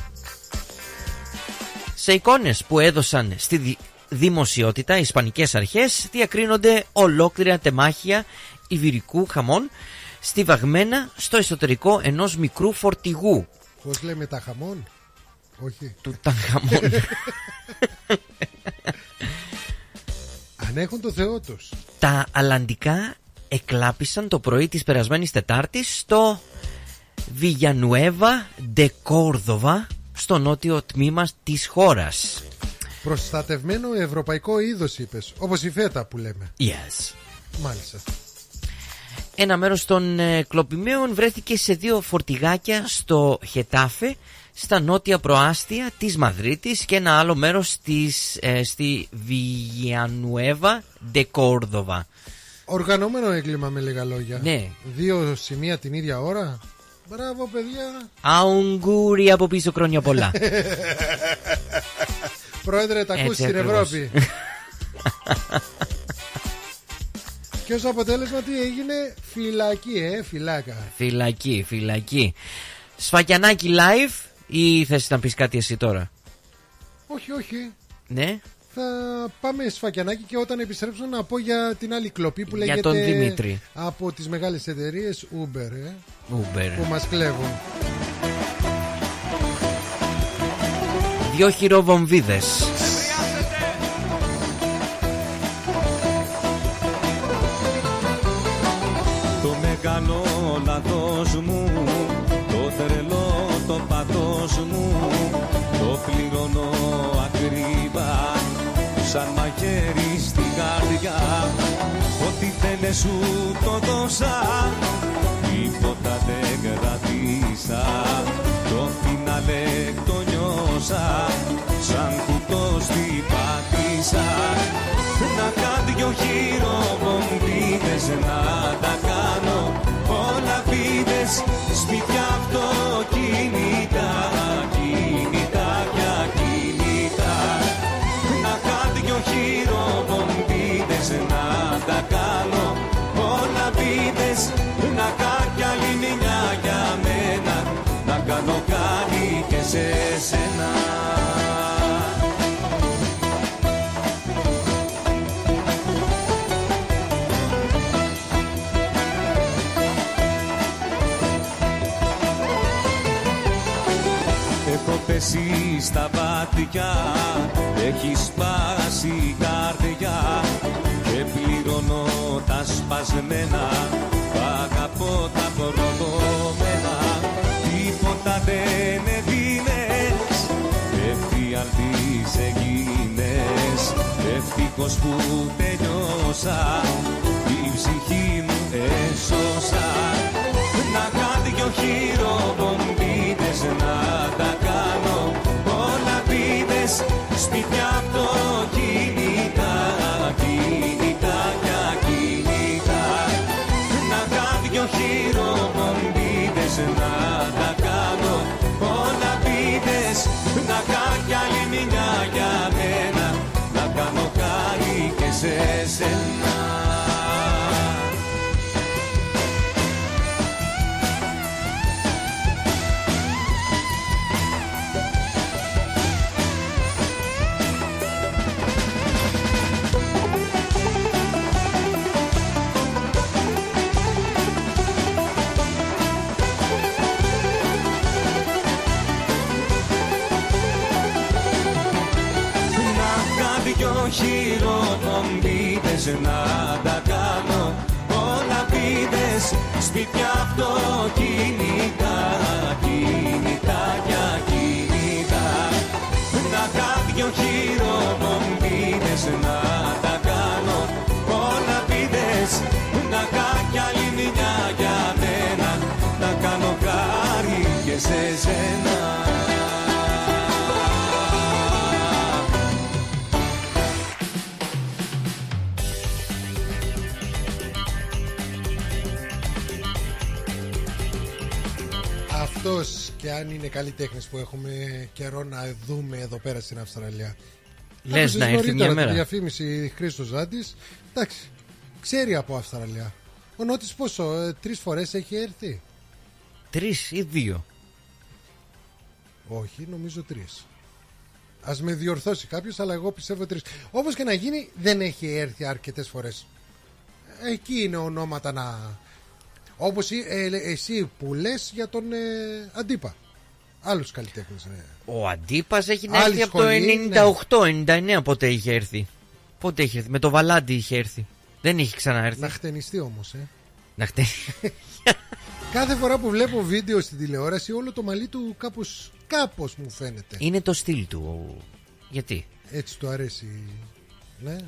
Σε εικόνες που έδωσαν στη δημοσιότητα οι ισπανικές αρχές διακρίνονται ολόκληρα τεμάχια ιβηρικού χαμών στιβαγμένα στο εσωτερικό ενός μικρού φορτηγού. Πώς λέμε, τα χαμών? Όχι. Του τα χαμών. Αν έχουν το Θεό τους. Τα αλλαντικά εκλάπησαν το πρωί της περασμένης Τετάρτης στο Villanueva de Córdoba, στο νότιο τμήμα της χώρας. Προστατευμένο ευρωπαϊκό είδος είπες, όπως η φέτα που λέμε. Yes. Μάλιστα. Ένα μέρος των κλοπημαίων βρέθηκε σε 2 φορτηγάκια στο Χετάφε, στα νότια προάστια της Μαδρίτης, και ένα άλλο μέρος στη Villanueva de Córdoba. Οργανωμένο έγκλημα με λίγα λόγια. Ναι. 2 σημεία την ίδια ώρα. Μπράβο παιδιά. Αουγγούρι από πίσω, χρόνια πολλά. Πρόεδρε, τα ακούς στην Ευρώπη. Και ως αποτέλεσμα τι έγινε? Φυλακή, φυλάκα. Φυλακή. Σφακιανάκι live, ή θες να πεις κάτι εσύ τώρα? Όχι. Ναι. Θα πάμε σφακιανάκι και όταν επιστρέψω να πω για την άλλη κλοπή που λέγεται τον Δημήτρη. Από τις μεγάλες εταιρείες Uber, Uber, που μας κλέβουν. 2 χειροβομβίδες. Το μεγάλο λάθος μου, το τρελό το πάθος μου, το πληρώνω ακριβά, σαν μαχαίρι στην καρδιά. Ό,τι θέλες σου το δώσα, τίποτα δεν κρατήσα. Το φινάλε το νιώσα, σαν κουτό στην πάτησα. Να κάνω 2 χειροβομβίδες, να τα κάνω όλα βίδες, σπίτια αυτοκίνητα, κινητά και ακίνητα. Να κάνω 2 χειροβομβίδες, να τα κάνω όλα βίδες, να κάνω κι άλλη μια για μένα, να κάνω κάτι και σε σένα. Έχω πέσει στα βάτια, έχει σπάσει η καρδιά και πληρώνω τα σπασμένα, αγαπώ τα προδομένα. Τίποτα δεν έδινες, εφιαλτής έγινες, ευτυχώς που τελειώσα, η ψυχή μου έσωσα. Να κάνω 2 χειροβομβίδες, να τα κάνω όλα βίδες, σπίτια αυτοκίνητα, κινητά και ακίνητα. Να κάνω 2 χειροβομβίδες, να τα κάνω όλα βίδες, να κάνω κι άλλη μια για μένα, να κάνω κάτι και σε σένα. Χειροβομβίδες, να τα κάνω όλα βίδες, σπίτια αυτοκίνητα, κινητά και ακίνητα. Να κάνω 2 χειροβομβίδες, να τα κάνω όλα βίδες, να κάνω κι άλλη μια για μένα, να κάνω χάρη και σε σένα. Αυτός και αν είναι καλλιτέχνης που έχουμε καιρό να δούμε εδώ πέρα στην Αυστραλία. Λες να έρθει μια μέρα. Τη διαφήμιση Χρήστος Ζάντης. Εντάξει, ξέρει από Αυστραλία. Ο Νότης πόσο, 3 φορές έχει έρθει? 3 ή 2? Όχι, νομίζω 3. Ας με διορθώσει κάποιος, αλλά εγώ πιστεύω 3. Όπως και να γίνει, δεν έχει έρθει αρκετές φορές. Εκεί είναι ονόματα να... Όπως εσύ που λες για τον Αντίπα. Άλλους καλλιτέχνες. Ο Αντίπας έχει έρθει από το 98-99. Πότε είχε έρθει? Με το Βαλάντι είχε έρθει. Δεν έχει ξαναέρθει. Να χτενιστεί όμως, Να χτενιστεί. Κάθε φορά που βλέπω βίντεο στην τηλεόραση, όλο το μαλλί του κάπως μου φαίνεται. Είναι το στυλ του. Γιατί? Έτσι του αρέσει. Ναι.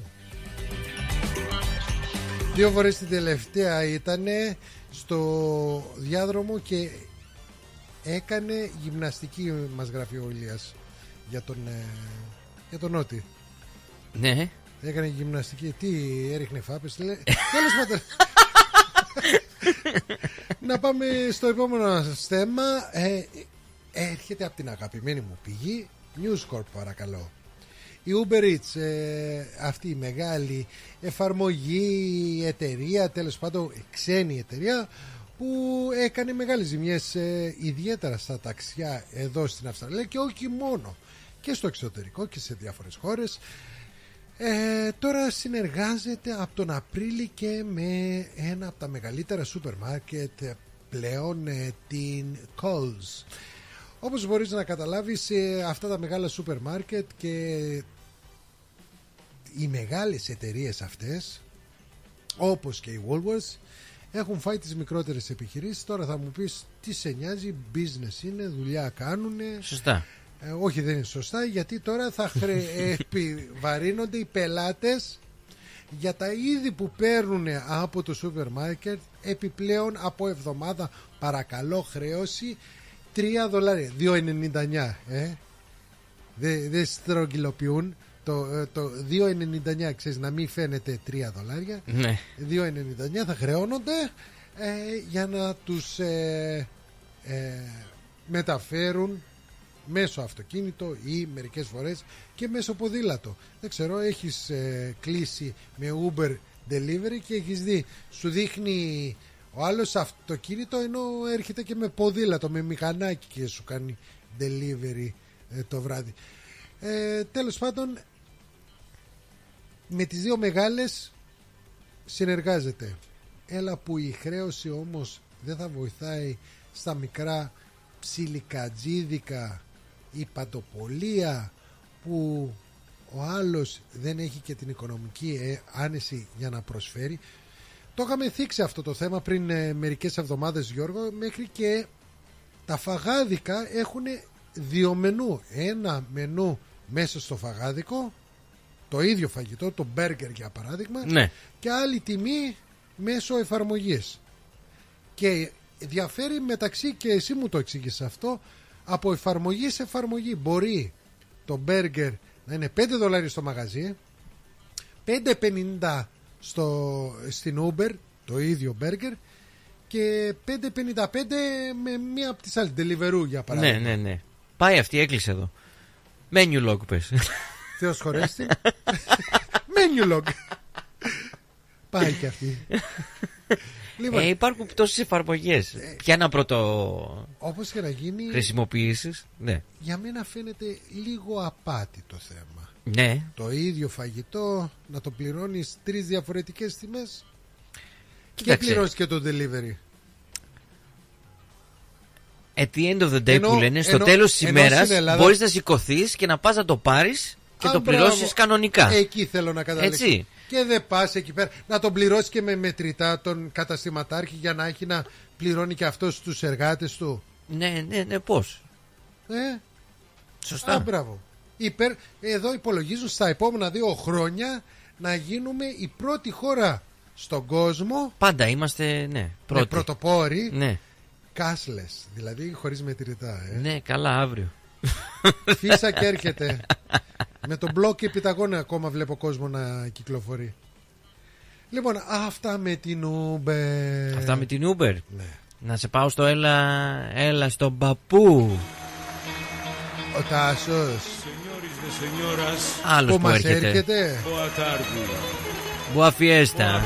2 φορές την τελευταία ήτανε στο διάδρομο και έκανε γυμναστική, μας γράφει ο Ηλίας για τον Νότι. Ναι. Έκανε γυμναστική. Τι έριχνε φάπες. Τέλος πάντων. Να πάμε στο επόμενο θέμα. Έρχεται από την αγαπημένη μου πηγή, News Corp, παρακαλώ. Η Uber Eats, αυτή η μεγάλη εφαρμογή, εταιρεία, τέλος πάντων ξένη εταιρεία, που έκανε μεγάλες ζημιές, ιδιαίτερα στα ταξιά εδώ στην Αυστραλία και όχι μόνο, και στο εξωτερικό και σε διάφορες χώρες. Τώρα συνεργάζεται από τον Απρίλη και με ένα από τα μεγαλύτερα σούπερ μάρκετ πλέον, την Coles. Όπως μπορείς να καταλάβεις, αυτά τα μεγάλα σούπερ μάρκετ και οι μεγάλες εταιρείες αυτές, όπως και οι Woolworths, έχουν φάει τις μικρότερες επιχειρήσεις. Τώρα θα μου πεις, τι σε νοιάζει, business είναι, δουλειά κάνουνε. Σωστά. Όχι, δεν είναι σωστά, γιατί τώρα θα επιβαρύνονται οι πελάτες για τα είδη που παίρνουν από το σούπερ μάρκετ επιπλέον από εβδομάδα. Παρακαλώ, χρέωση $3, $2.99. Δεν στρογγυλοποιούν. Το $2.99, ξέρεις, να μην φαίνεται $3. Ναι. $2.99 θα χρεώνονται για να τους μεταφέρουν μέσω αυτοκίνητο ή μερικές φορές και μέσω ποδήλατο. Δεν ξέρω, έχεις κλείσει με Uber Delivery και έχεις δει, σου δείχνει ο άλλος αυτοκίνητο ενώ έρχεται και με ποδήλατο, με μηχανάκι και σου κάνει delivery το βράδυ. Τέλος πάντων, με τις δύο μεγάλες συνεργάζεται. Έλα που η χρέωση όμως δεν θα βοηθάει στα μικρά ψιλικατζίδικα ή παντοπολία που ο άλλος δεν έχει και την οικονομική άνεση για να προσφέρει. Το είχαμε θίξει αυτό το θέμα πριν μερικές εβδομάδες, Γιώργο, μέχρι και τα φαγάδικα έχουν δύο μενού. Ένα μενού μέσα στο φαγάδικο, το ίδιο φαγητό, το μπέργκερ για παράδειγμα, ναι, και άλλη τιμή μέσω εφαρμογής. Και διαφέρει μεταξύ, και εσύ μου το εξήγησες αυτό, από εφαρμογή σε εφαρμογή. Μπορεί το μπέργκερ να είναι $5 στο μαγαζί, $5.50 στην Uber, το ίδιο μπέργκερ, και $5.55 με μία από τις άλλες, Deliveroo για παράδειγμα. Ναι. Πάει αυτή, έκλεισε εδώ. Menu log πες. Θεός χωρέστη. Menu log. Πάει και αυτή. Λοιπόν, υπάρχουν τόσες εφαρμογές. Ποια να όπως και να γίνει, χρησιμοποιήσεις. Ναι. Για μένα φαίνεται λίγο απάτη το θέμα. Ναι. Το ίδιο φαγητό να το πληρώνεις 3 διαφορετικές τιμές. Κοίταξε. Και πληρώνεις και το delivery. At the end of the day, που λένε, στο τέλος της ημέρας μπορείς να σηκωθείς και να πας να το πάρεις και το πληρώσεις κανονικά. Εκεί θέλω να καταλήξω. Έτσι. Και δεν πας εκεί πέρα να τον πληρώσει και με μετρητά τον καταστηματάρχη για να έχει να πληρώνει και αυτός τους εργάτες του. Ναι, πώς. Σωστά. Μπράβο. Εδώ υπολογίζουν στα επόμενα 2 χρόνια να γίνουμε η πρώτη χώρα στον κόσμο. Πάντα είμαστε, πρώτοι. Πρωτοπόροι. Ναι. Cashless, δηλαδή χωρίς μετρητά. Ναι, καλά, αύριο. Φύσα και έρχεται. Με τον μπλοκ και πιταγόνα ακόμα βλέπω κόσμο να κυκλοφορεί. Λοιπόν, αυτά με την Uber. Αυτά με την Uber. Ναι. Να σε πάω στο έλα στον παππού. Ο Τάσος. Άλλος που έρχεται. Boa fiesta.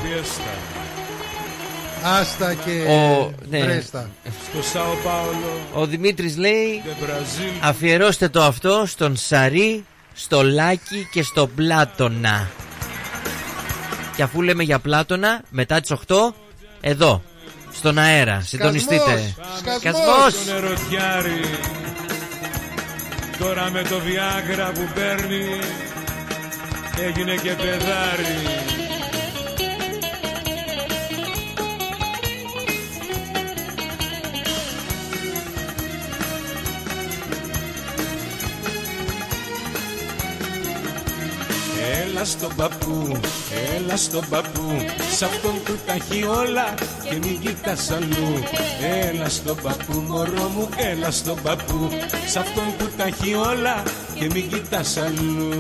Άστα και βρέστα. Στο Σάο Πάολο. Ο Δημήτρης λέει, αφιερώστε το αυτό στον Σαρί, στο Λάκη και στο Πλάτωνα. Και αφού λέμε για Πλάτωνα, μετά τις 8, εδώ, στον αέρα, συντονιστείτε. Σκασμός. Στον ερωτιάρι. Τώρα με το Viagra που παίρνει έγινε και παιδάρι. Έλα στον παππού, έλα στον παππού, σ' αυτόν που τα έχει όλα και μην κοιτάς αλλού. Έλα στον παππού μωρό μου, έλα στον παππού, σ' αυτόν που τα έχει όλα και μην κοιτάς αλλού.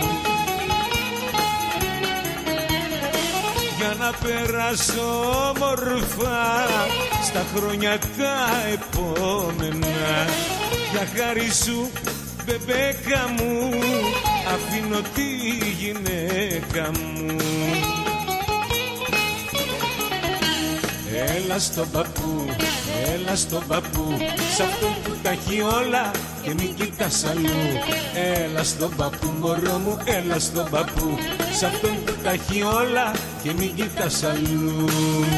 Για να περάσω όμορφα στα χρόνια τα επόμενα, για χάρη σου μπεμπέκα μου αφήνω τη γυναίκα μου. Έλα στον παππού, έλα στον παππού, σ' αυτόν που τα έχει όλα και μην κοιτάς αλλού. Έλα στον παππού μωρό μου, έλα στον παππού, σ' αυτόν που τα έχει όλα και μην κοιτάς αλλού.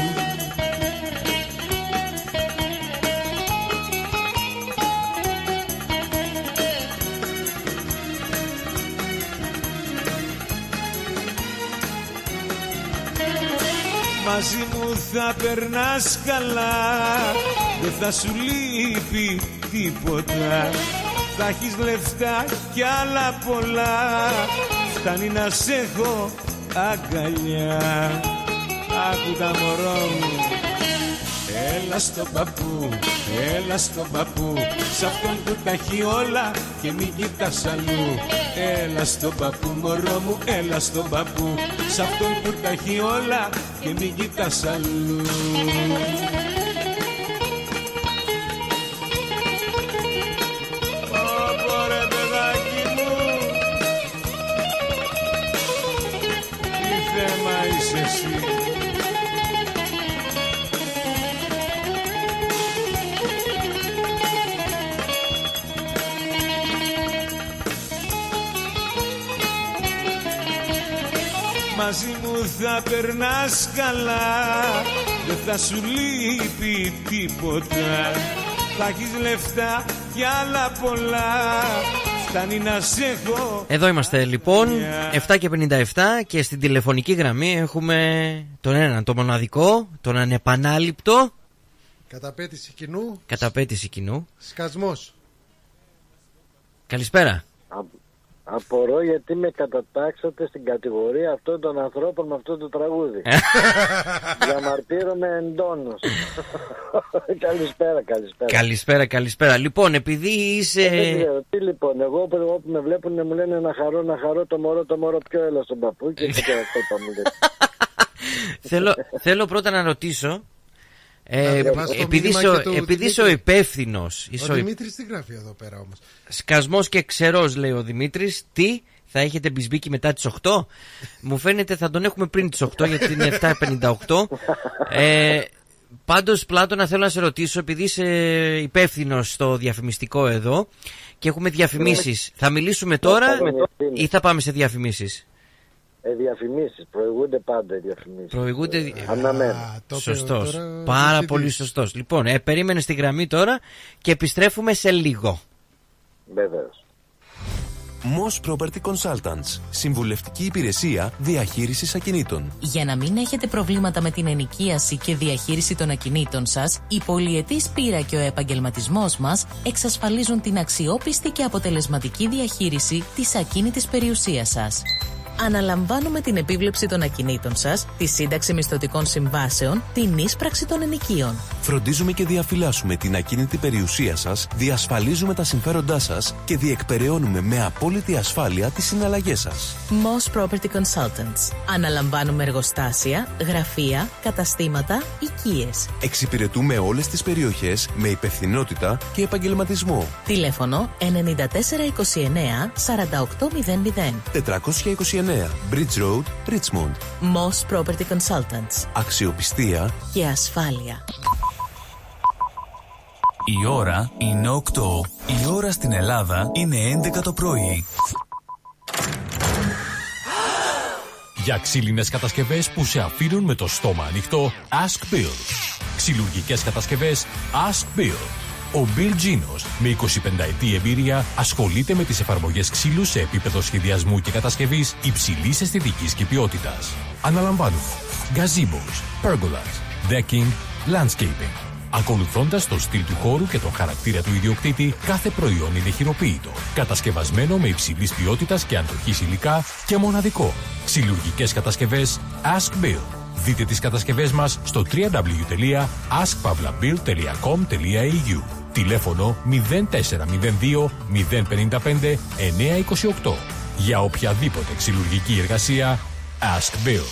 Μαζί μου θα περνάς καλά, δεν θα σου λείπει τίποτα. Θα έχεις λεφτά κι άλλα πολλά, φτάνει να σε έχω αγκαλιά. Άκου τα μωρό μου. Έλα στον παππού, έλα στον παππού, σ' αυτόν που τα έχει όλα και μην κοιτάς αλλού. Έλα στον παππού μωρό μου, έλα στον παππού, σ' αυτόν που τα έχει όλα και μην κοιτάς αλλού. Ωρε παιδάκι μου, τι θέμα είσαι εσύ. Μαζί μου θα περνάς καλά, δεν θα σου λείπει τίποτα. Θα έχεις λεφτά κι άλλα πολλά, φτάνει να σε έχω. Εδώ είμαστε λοιπόν 7:57 και στην τηλεφωνική γραμμή έχουμε τον έναν, τον μοναδικό, τον ανεπανάληπτο. Καταπέτηση κοινού. Σκασμός. Καλησπέρα. Απορώ γιατί με κατατάξατε στην κατηγορία αυτών των ανθρώπων με αυτό το τραγούδι. Διαμαρτύρομαι εντόνως. Καλησπέρα. Λοιπόν, επειδή είσαι... Δεν ξέρω, τι λοιπόν, εγώ που με βλέπουν μου λένε να χαρώ το μωρό πιο έλα στον παππού και αυτό μου λέει. Θέλω πρώτα να ρωτήσω, επειδή είσαι ο υπεύθυνος. Ο Δημήτρης τι γράφει εδώ πέρα όμως? Σκασμός και ξερός, λέει ο Δημήτρης. Τι, θα έχετε μπισμπίκι μετά τις 8? Μου φαίνεται θα τον έχουμε πριν τις 8, γιατί είναι 7:58. Πάντως Πλάτωνα, θέλω να σε ρωτήσω, επειδή είσαι υπεύθυνος στο διαφημιστικό εδώ και έχουμε διαφημίσεις, θα μιλήσουμε τώρα ή θα πάμε σε διαφημίσεις? Διαφημίσεις, προηγούνται πάντα οι διαφημίσεις. Αναμένω. Σωστός, πάρα πολύ σωστός. Λοιπόν, περίμενε στη γραμμή τώρα και επιστρέφουμε σε λίγο. Βεβαίως. Moss Property Consultants. Συμβουλευτική υπηρεσία διαχείρισης ακινήτων. Για να μην έχετε προβλήματα με την ενοικίαση και διαχείριση των ακινήτων σας, η πολυετής πείρα και ο επαγγελματισμός μας εξασφαλίζουν την αξιόπιστη και αποτελεσματική διαχείριση της ακίνητης περιουσίας σας. Αναλαμβάνουμε την επίβλεψη των ακινήτων σας, τη σύνταξη μισθωτικών συμβάσεων, την ίσπραξη των ενοικίων. Φροντίζουμε και διαφυλάσσουμε την ακίνητη περιουσία σας, διασφαλίζουμε τα συμφέροντά σας και διεκπεραιώνουμε με απόλυτη ασφάλεια τις συναλλαγές σας. Moss Property Consultants. Αναλαμβάνουμε εργοστάσια, γραφεία, καταστήματα, οικίες. Εξυπηρετούμε όλες τις περιοχές με υπευθυνότητα και επαγγελματισμό. Τηλέφωνο 9429 4800. 429 Bridge Road, Richmond. Moss Property Consultants. Αξιοπιστία και ασφάλεια. Η ώρα είναι 8. Η ώρα στην Ελλάδα είναι 11 το πρωί. Για ξύλινες κατασκευές που σε αφήνουν με το στόμα ανοιχτό, Ask Bill. Ξυλουργικές κατασκευές, Ask Bill. Ο Bill Ginos, με 25 ετή εμπειρία, ασχολείται με τις εφαρμογές ξύλου σε επίπεδο σχεδιασμού και κατασκευής υψηλής αισθητικής και ποιότητας. Αναλαμβάνουμε gazebos, pergolas, decking, landscaping. Ακολουθώντας το στυλ του χώρου και τον χαρακτήρα του ιδιοκτήτη, κάθε προϊόν είναι χειροποίητο. Κατασκευασμένο με υψηλής ποιότητας και αντοχής υλικά και μοναδικό. Ξυλουργικές κατασκευές Ask Bill. Δείτε τις κατασκευές μας στο www.askpavlabill.com.au. Τηλέφωνο 0402 055 928. Για οποιαδήποτε ξυλουργική εργασία, Ask Bill.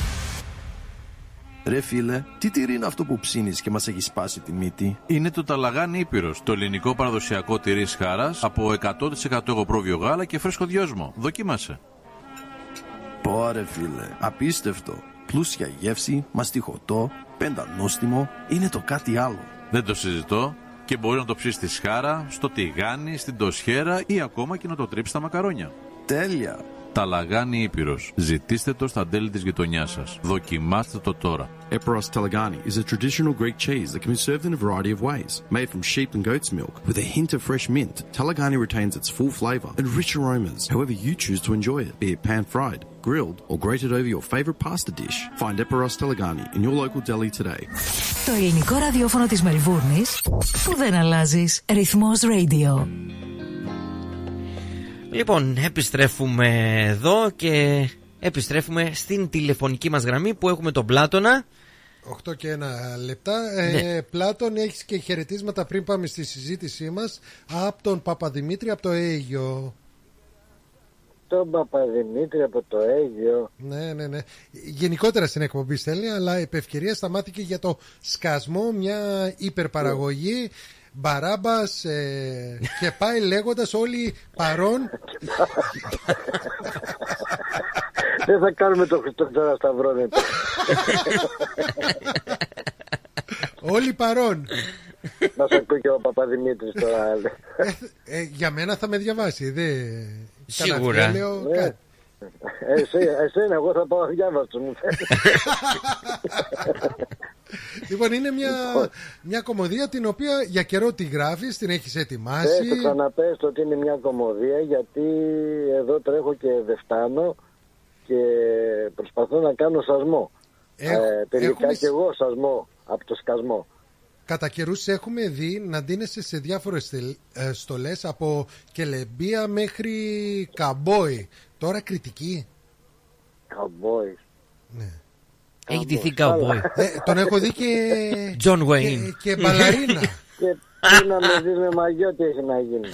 Ρε φίλε, τι τυρί είναι αυτό που ψήνεις και μας έχει σπάσει τη μύτη? Είναι το Ταλαγάνι Ήπειρος, το ελληνικό παραδοσιακό τυρί Σχάρας από 100% εγωπρόβιο γάλα και φρέσκο δυόσμο. Δοκίμασε. Πόρε φίλε, απίστευτο. Πλούσια γεύση, μαστιχωτό, πεντανόστιμο, είναι το κάτι άλλο. Δεν το συζητώ. Και μπορεί να το ψήσει στη σχάρα, στο τηγάνι, στην τοσχέρα ή ακόμα και να το τρίψει στα μακαρόνια. Τέλεια! Ταλαγάνι Ήπειρος. Ζητήστε το στα τέλη της γειτονιάς σας. Δοκιμάστε το τώρα. Eperos Talagani is a traditional Greek cheese that can be served in a variety of ways. Made from sheep and goat's milk, with a hint of fresh mint, Talagani retains its full flavour and rich aromas, however you choose to enjoy it, be it pan-fried, grilled or grated over your favourite pasta dish. Find Eperos Talagani in your local deli today. Το ελληνικό ραδιόφωνο της Μελβούρνης που δεν αλλάζεις. Ρυθμός Radio. Λοιπόν, επιστρέφουμε εδώ και επιστρέφουμε στην τηλεφωνική μας γραμμή που έχουμε τον Πλάτωνα. 8 και 1 λεπτά. Ναι. Πλάτων, έχεις και χαιρετίσματα πριν πάμε στη συζήτησή μας από τον Παπαδημήτρη από το Αίγιο. Τον Παπαδημήτρη από το Αίγιο. Ναι. Γενικότερα στην εκπομπή στέλνει, αλλά επ' ευκαιρία σταμάθηκε για το σκασμό, μια υπερπαραγωγή. Μπαράμπας και πάει λέγοντας όλοι παρόν. Δεν θα κάνουμε το Χριστόφωρο Σταυρόνε. Όλοι παρόν. Μας ακούει και ο Παπαδημήτρης τώρα. Για μένα θα με διαβάσει. Σίγουρα. Εσένα, εγώ θα πάω διάβαστο μου. Λοιπόν, είναι μια κομμωδία την οποία για καιρό τη γράφεις, την έχεις ετοιμάσει. Το ξαναπες ότι είναι μια κομμωδία, γιατί εδώ τρέχω και δεν φτάνω και προσπαθώ να κάνω σασμό. Τελικά και εγώ σασμό από το σκασμό. Κατά καιρούς έχουμε δει να ντύνεσαι σε διάφορες στολές, από κελεμπία μέχρι καμπόι. Τώρα κριτική. Καμπόι. Ναι. Έχει ντυθεί καμπόι. Τον έχω δει και John Wayne και μπαλαρίνα. Και πριν να με δεις με μαγιό, τι έχει να γίνει?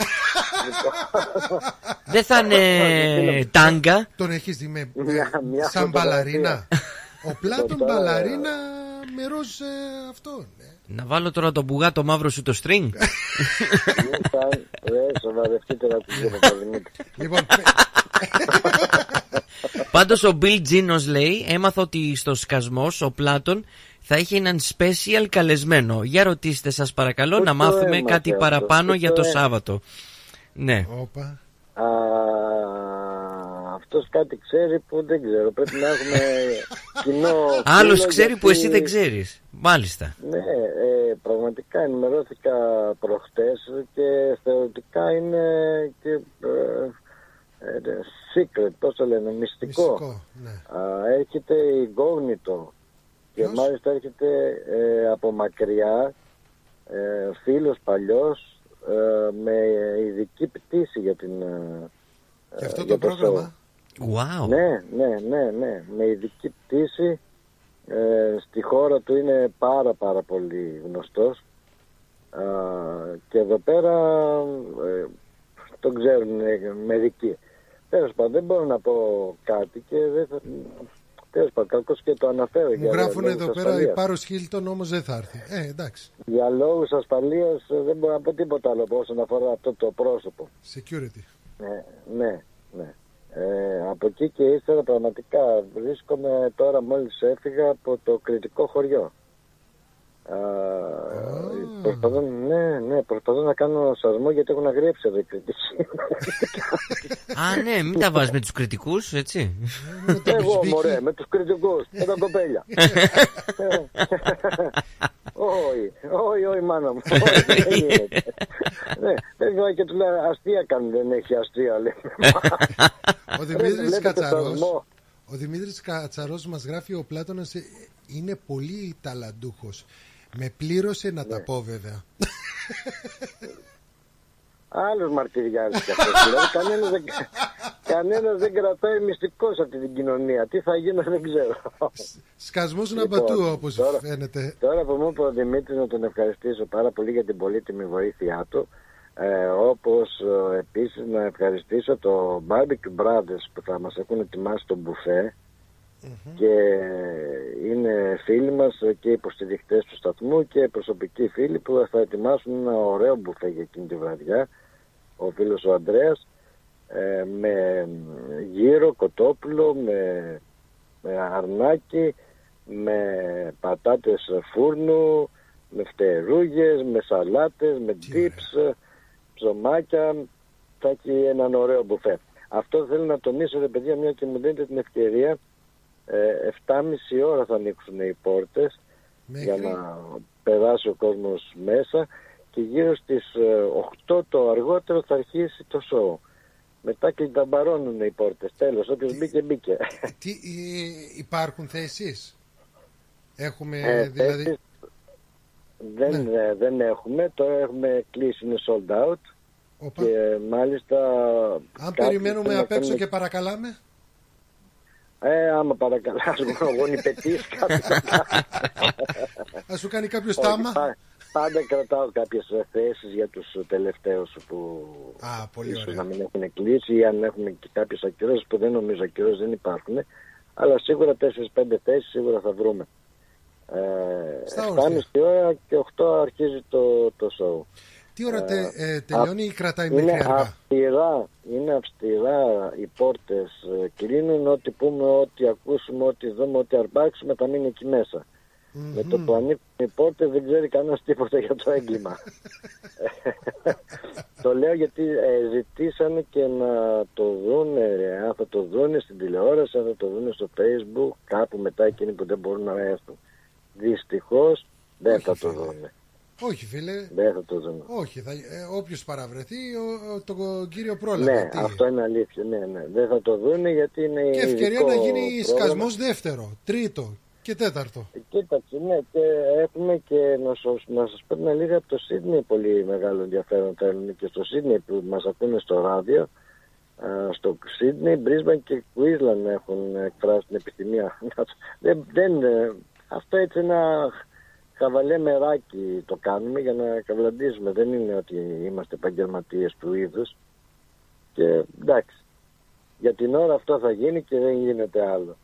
Δεν θα είναι τάγκα. Τον έχεις δει σαν μπαλαρίνα? Ο Πλάτων μπαλαρίνα με ροζ αυτό. Να βάλω τώρα το μπουγά το μαύρο σου το string. Σοβαρευτείτε να τους Λοιπόν, πάντως ο Bill Ginos λέει, έμαθα ότι στο σκασμός ο Πλάτων θα έχει έναν special καλεσμένο. Για ρωτήστε σας παρακαλώ να μάθουμε κάτι παραπάνω για το Σάββατο. Ναι. Αυτός κάτι ξέρει που δεν ξέρω. Πρέπει να έχουμε κοινό. Άλλος ξέρει που εσύ δεν ξέρεις. Μάλιστα. Ναι, πραγματικά ενημερώθηκα προχτές και θεωρητικά είναι και secret, πώς το λένε, μυστικό. Ναι. Έρχεται incognito και μάλιστα έρχεται από μακριά, φίλος παλιός, με ειδική πτήση για την... Και αυτό το πρόγραμμα. Wow. Ναι, με ειδική πτήση. Στη χώρα του είναι πάρα πολύ γνωστός και εδώ πέρα τον ξέρουν μερικοί. Τέλος πάντων, δεν μπορώ να πω κάτι και δεν θα... Τέλος πάντων, κακώς και το αναφέρω. Μου γράφουν εδώ πέρα η Πάρος Χίλτον, όμως δεν θα έρθει. Εντάξει. Για λόγους ασφαλείας δεν μπορώ να πω τίποτα άλλο όσον αφορά αυτό το πρόσωπο. Security. Ναι. Από εκεί και ύστερα πραγματικά βρίσκομαι τώρα, μόλις έφυγα από το Κρητικό χωριό. Προσπαθώ να κάνω σασμό γιατί έχουν αγριέψει εδώ οι Κρητικοί. Ναι, μην τα βάζεις με τους Κρητικούς, έτσι. Εγώ μωρέ, με τους Κρητικούς, με τα κοπέλια. Όχι μάνα μου. Βέβαια και του λέει αστεία κάνουν, δεν έχει αστεία λέει. Ο Δημήτρης Κατσαρός μας γράφει, ο Πλάτωνας είναι πολύ ταλαντούχος. Με πλήρωσε να τα πω βέβαια. Άλλος μαρτυριάζει κι αυτός. Δηλαδή κανένας δεν κρατάει μυστικό σε αυτή την κοινωνία. Τι θα γίνει δεν ξέρω. Σκασμός να πατού όπως φαίνεται. Τώρα που μου είπε ο Δημήτρης να τον ευχαριστήσω πάρα πολύ για την πολύτιμη βοήθειά του, όπως επίσης να ευχαριστήσω το Barbecue Brothers που θα μας έχουν ετοιμάσει το μπουφέ και είναι φίλοι μας και υποστηριχτές του σταθμού και προσωπικοί φίλοι που θα ετοιμάσουν ένα ωραίο μπουφέ για εκείνη τη βραδιά. Ο φίλος ο Ανδρέας με γύρο, κοτόπουλο, με αρνάκι, με πατάτες φούρνου, με φτερούγες, με σαλάτες, με dips, ψωμάκια. Θα έχει έναν ωραίο μπουφέ. Αυτό θέλω να τονίσω, ρε παιδιά, μια και μου δίνετε την ευκαιρία. 7.30 ώρα θα ανοίξουν οι πόρτες για να περάσει ο κόσμος μέσα και γύρω στις 8 το αργότερο θα αρχίσει το show. Μετά και τα μπαρώνουν οι πόρτες. Τέλος, όποιος μπήκε. Υπάρχουν θέσεις? Έχουμε δηλαδή? Θέσεις δεν έχουμε. Τώρα έχουμε κλείσει, είναι sold out. Και μάλιστα αν περιμένουμε απ' έξω και παρακαλάμε? Άμα παρακαλάσουμε γονιπετής θα σου κάνει κάποιος τάμα? Πάντα κρατάω κάποιες θέσεις για τους τελευταίους που ίσως να μην έχουν κλείσει ή αν έχουμε και κάποιες ακυρώσεις που δεν νομίζω ακυρώσεις δεν υπάρχουν, αλλά σίγουρα 4-5 θέσεις σίγουρα θα βρούμε. 7.30 ώρα και 8 αρχίζει το show. Τι ώρα τελειώνει ή κρατάει μέχρι αργά? Είναι αυστηρά οι πόρτες, κλείνουν, ό,τι πούμε, ό,τι ακούσουμε, ό,τι δούμε, ό,τι αρπάξουμε θα μείνει εκεί μέσα. Με το που ανοίγουν οι πόρτες δεν ξέρει κανένας τίποτα για το έγκλημα. Το λέω γιατί ζητήσανε και να το δούνε, αν θα το δούνε στην τηλεόραση, αν θα το δούνε στο Facebook, κάπου μετά εκείνοι που δεν μπορούν να έρθουν. Δυστυχώς δεν θα το δούνε. Όχι φίλε, δεν θα το δούμε. Όχι, όποιος παραβρεθεί τον κύριο πρόλαβε. Ναι, αυτό είναι αλήθεια. Ναι, δεν θα το δούνε γιατί είναι και ευκαιρία να γίνει σκασμός δεύτερο, τρίτο και τέταρτο. Κοίταξε, ναι, και έχουμε και να σας πω την αλήθεια, από το Σίδνεϊ πολύ μεγάλο ενδιαφέρον θέλουν και στο Σίδνεϊ που μας ακούνε στο ράδιο. Στο Σίδνεϊ, Μπρίσμπαν και Κουίσλαν έχουν εκφράσει την επιθυμία. Αυτό έτσι ένα καβαλέ μεράκι το κάνουμε για να καβλαντίζουμε. Δεν είναι ότι είμαστε επαγγελματίες του είδους. Και εντάξει, για την ώρα αυτό θα γίνει και δεν γίνεται άλλο.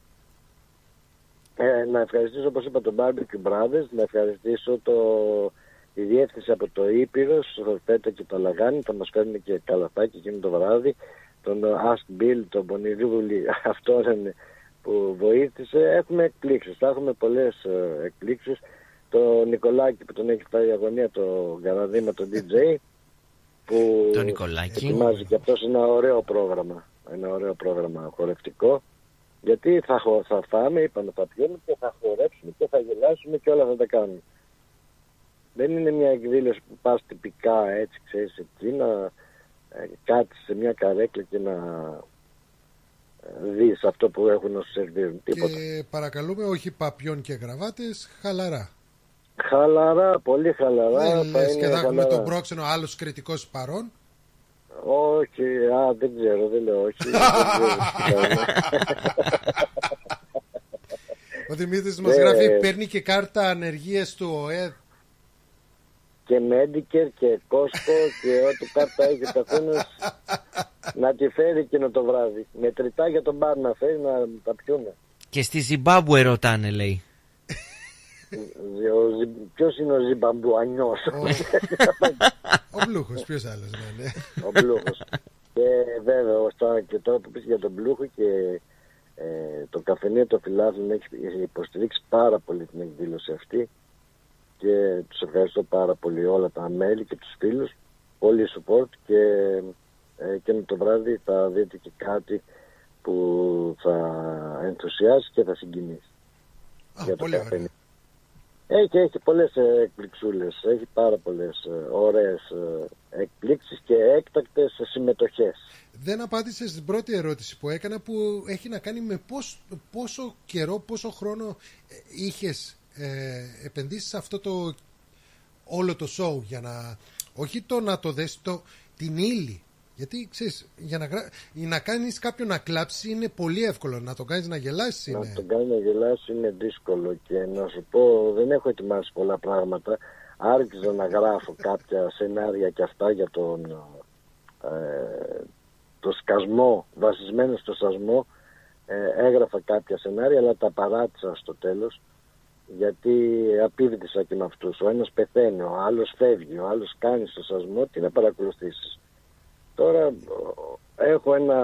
Να ευχαριστήσω, όπως είπα, τον Barbecue Brothers, να ευχαριστήσω τη διεύθυνση από το Ήπειρος, το Πέτρο και το Λαγάνι, θα μας κάνουν και καλαθάκι εκείνο το βράδυ, τον Ask Bill, τον Πονηρούλη, αυτό είναι που βοήθησε. Έχουμε εκπλήξεις, θα έχουμε πολλές εκπλήξεις. Το Νικολάκη που τον έχει πάρει η αγωνία, το Καναδίμα, τον DJ, που ετοιμάζει και αυτός ένα ωραίο πρόγραμμα χορευτικό, γιατί θα φάμε, είπαμε, θα πιούμε και θα χορέψουμε και θα γελάσουμε και όλα θα τα κάνουμε. Δεν είναι μια εκδήλωση που πας τυπικά έτσι, ξέρεις, εκεί να κάτσεις σε μια καρέκλα και να δεις αυτό που έχουν να σου σερβίρουν. Τίποτα. Και παρακαλούμε, όχι παπιών και γραβάτες, χαλαρά. Χαλαρά, πολύ χαλαρά. Και θα έχουμε τον πρόξενο άλλος κριτικός παρόν. Όχι, δεν ξέρω, δεν λέω όχι. Ο Δημήτρης μας γράφει, παίρνει και κάρτα ανεργίας του ΟΕΔ. Και Μέντικερ και Κόσκο και ό,τι κάρτα έχει ο καθένας να τη φέρει εκείνο το βράδυ. Μετρητά για τον μπαρ να φέρει να τα πιούμε. Και στη Ζιμπάμπουε ρωτάνε, λέει. Ποιος είναι ο Ζιμπαμπουανιός? Ο Μπλούχος, ποιος άλλος να είναι? Ο Μπλούχος. Και βέβαια, και τώρα που πεις για τον Μπλούχο και το καφενείο των Φιλάθλων έχει υποστηρίξει πάρα πολύ την εκδήλωση αυτή και τους ευχαριστώ πάρα πολύ όλα τα μέλη και τους φίλους, όλοι οι support και το βράδυ θα δείτε και κάτι που θα ενθουσιάσει και θα συγκινήσει. Για το καφενείο. Έχει πολλές εκπληξούλες, έχει πάρα πολλές ωραίες εκπλήξεις και έκτακτες συμμετοχές. Δεν απάντησε στην πρώτη ερώτηση που έκανα, που έχει να κάνει με πόσο καιρό, πόσο χρόνο είχες επενδύσεις σε αυτό το όλο το show, για να όχι το να το δες, την ύλη. Γιατί ξέρεις, για να κάνεις κάποιον να κλάψει είναι πολύ εύκολο, να τον κάνεις να γελάσει είναι. Να τον κάνεις να γελάσει είναι δύσκολο, και να σου πω, δεν έχω ετοιμάσει πολλά πράγματα. Άρχιζα να γράφω κάποια σενάρια και αυτά για το σκασμό, βασισμένο στο σκασμό. Έγραφα κάποια σενάρια, αλλά τα παράτησα στο τέλος, γιατί απίβδησα και με αυτούς. Ο ένας πεθαίνει, ο άλλος φεύγει, ο άλλος κάνει στο σκασμό, τι να παρακολουθήσεις. Τώρα έχω ένα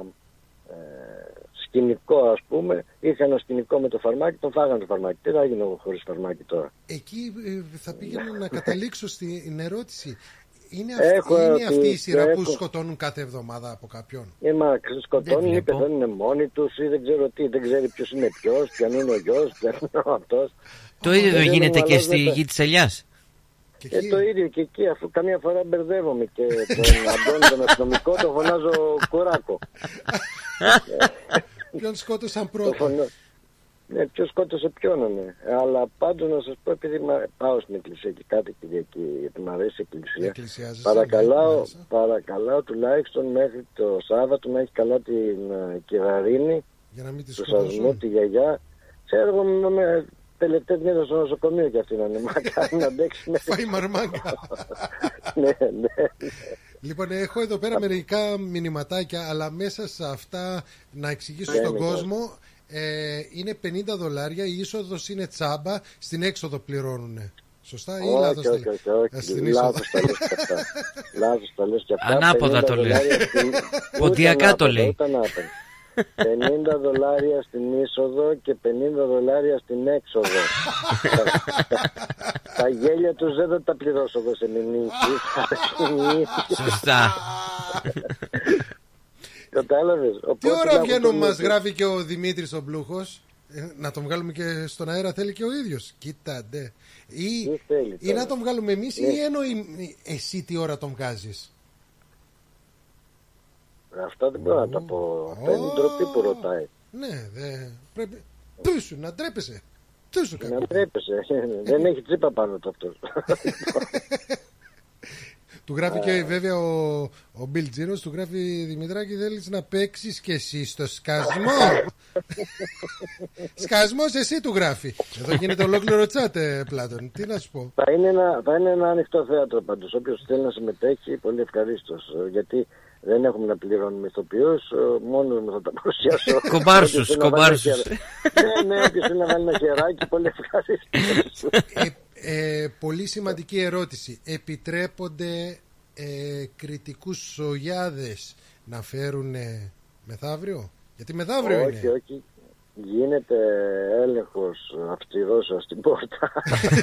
σκηνικό, ας πούμε. Είχα ένα σκηνικό με το φαρμάκι, τον φάγανε το φαρμάκι. Τι θα γίνει χωρίς φαρμάκι τώρα? Εκεί θα πήγαινα να καταλήξω στην ερώτηση. Είναι αυτή η σειρά που σκοτώνουν κάθε εβδομάδα από κάποιον? Μα σκοτώνουν ή πεθαίνουν μόνοι τους ή δεν ξέρω τι. Δεν ξέρει ποιος είναι ποιος, ποιον είναι ο γιος, ποιον είναι ο αυτός. Το ίδιο γίνεται και στη Γη της Ελιάς. Το ίδιο και εκεί, αφού καμία φορά μπερδεύομαι και τον Αντώνη τον αστυνομικό τον φωνάζω Κουράκο. Ποιον σκότωσαν πρώτα? Ναι, ποιος σκότωσε ποιον, ναι. Αλλά πάντως να σας πω, επειδή πάω στην εκκλησία και κάτι Κυριακή, γιατί μου αρέσει η εκκλησία, παρακαλάω τουλάχιστον μέχρι το Σάββατο να έχει καλά την Κυραρίνη, του Σασμού, τη γιαγιά. Ξέρω εγώ με τελευταίες μέρες στο νοσοκομείο κι αυτή να είναι. Μακάρι να αντέξει μέχρι. Φάει μαρμάγκα. Ναι. Λοιπόν, έχω εδώ πέρα μερικά μηνυματάκια, αλλά μέσα σε αυτά να εξηγήσω στον κόσμο. Είναι $50, η είσοδος είναι τσάμπα, στην έξοδο πληρώνουνε. Σωστά ή λάθος? Όχι, λάθος τα λες και αυτά. Ανάποδα το λέει. Ποντιακά το λέει. $50 στην είσοδο και $50 στην έξοδο. Τα γέλια τους δεν θα τα πληρώσω εγώ σε μηνύσεις. Σωστά. Κατάλαβες. Τι ώρα βγαίνω, μας γράφει και ο Δημήτρης ο Μπλούχος. Να τον βγάλουμε και στον αέρα, θέλει και ο ίδιος. Κοίταντε. Ή να τον βγάλουμε εμείς, ή εννοεί εσύ τι ώρα τον βγάζεις? Αυτά δεν μπορώ να τα πω. Αυτά είναι ντροπή που ρωτάει. Ναι, πρέπει. Τούσου, να τρέπεσαι. Να τρέπεσαι. Δεν έχει τσίπα πάνω του αυτός. Του γράφει και βέβαια ο Bill Τζίνος, του γράφει: Δημητράκη, θέλεις να παίξεις και εσύ στο σκασμό? Σκασμός εσύ, του γράφει. Εδώ γίνεται ολόκληρο τσάτε, Πλάτων. Τι να σου πω. Θα είναι ένα ανοιχτό θέατρο πάντως. Όποιος θέλει να συμμετέχει, πολύ ευχαρίστως. Γιατί δεν έχουμε να πληρώνουμε ηθοποιούς, μόνο μου θα τα παρουσιάσω. Κομπάρσους. Ναι, όποιος θέλει να βάλει ένα χεράκι, πολύ ευχαρίστως. Πολύ σημαντική ερώτηση. Επιτρέπονται κριτικούς σογιάδες να φέρουν μεθαύριο? Γιατί μεθαύριο είναι. Όχι. Γίνεται έλεγχος αυστηρός στην πόρτα.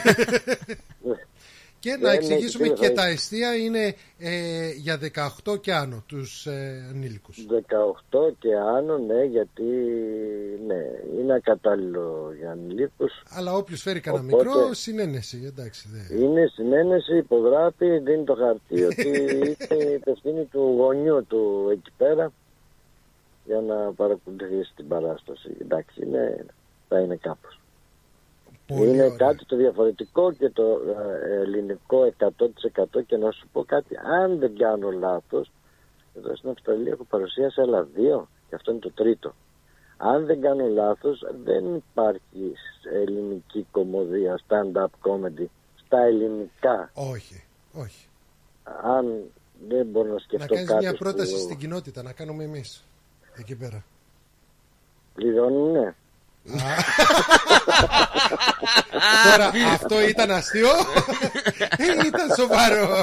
Και να εξηγήσουμε και τα εστία είναι για 18 και άνω τους ανήλικους. 18 και άνω, ναι, γιατί είναι ακατάλληλο για ανήλικους. Αλλά όποιος φέρει κανένα μικρό, συνένεση, εντάξει. Είναι συνένεση, υπογράφει, δίνει το χαρτί ότι είναι η ευθύνη του γονιού του εκεί πέρα για να παρακολουθήσει την παράσταση. Εντάξει, θα είναι κάπως. Είναι κάτι το διαφορετικό και το ελληνικό 100%. Και να σου πω κάτι, αν δεν κάνω λάθος, εδώ στην Αυστραλία έχω παρουσίασει άλλα 2 και αυτό είναι το τρίτο. Αν δεν κάνω λάθος, δεν υπάρχει ελληνική κομμωδία, stand-up comedy στα ελληνικά. Όχι. Αν δεν μπορώ να σκεφτώ κάτι. Να κάνεις μια πρόταση στην κοινότητα, να κάνουμε εμείς εκεί πέρα. Πληρώνουν, Τώρα αυτό ήταν αστείο ή ήταν σοβαρό?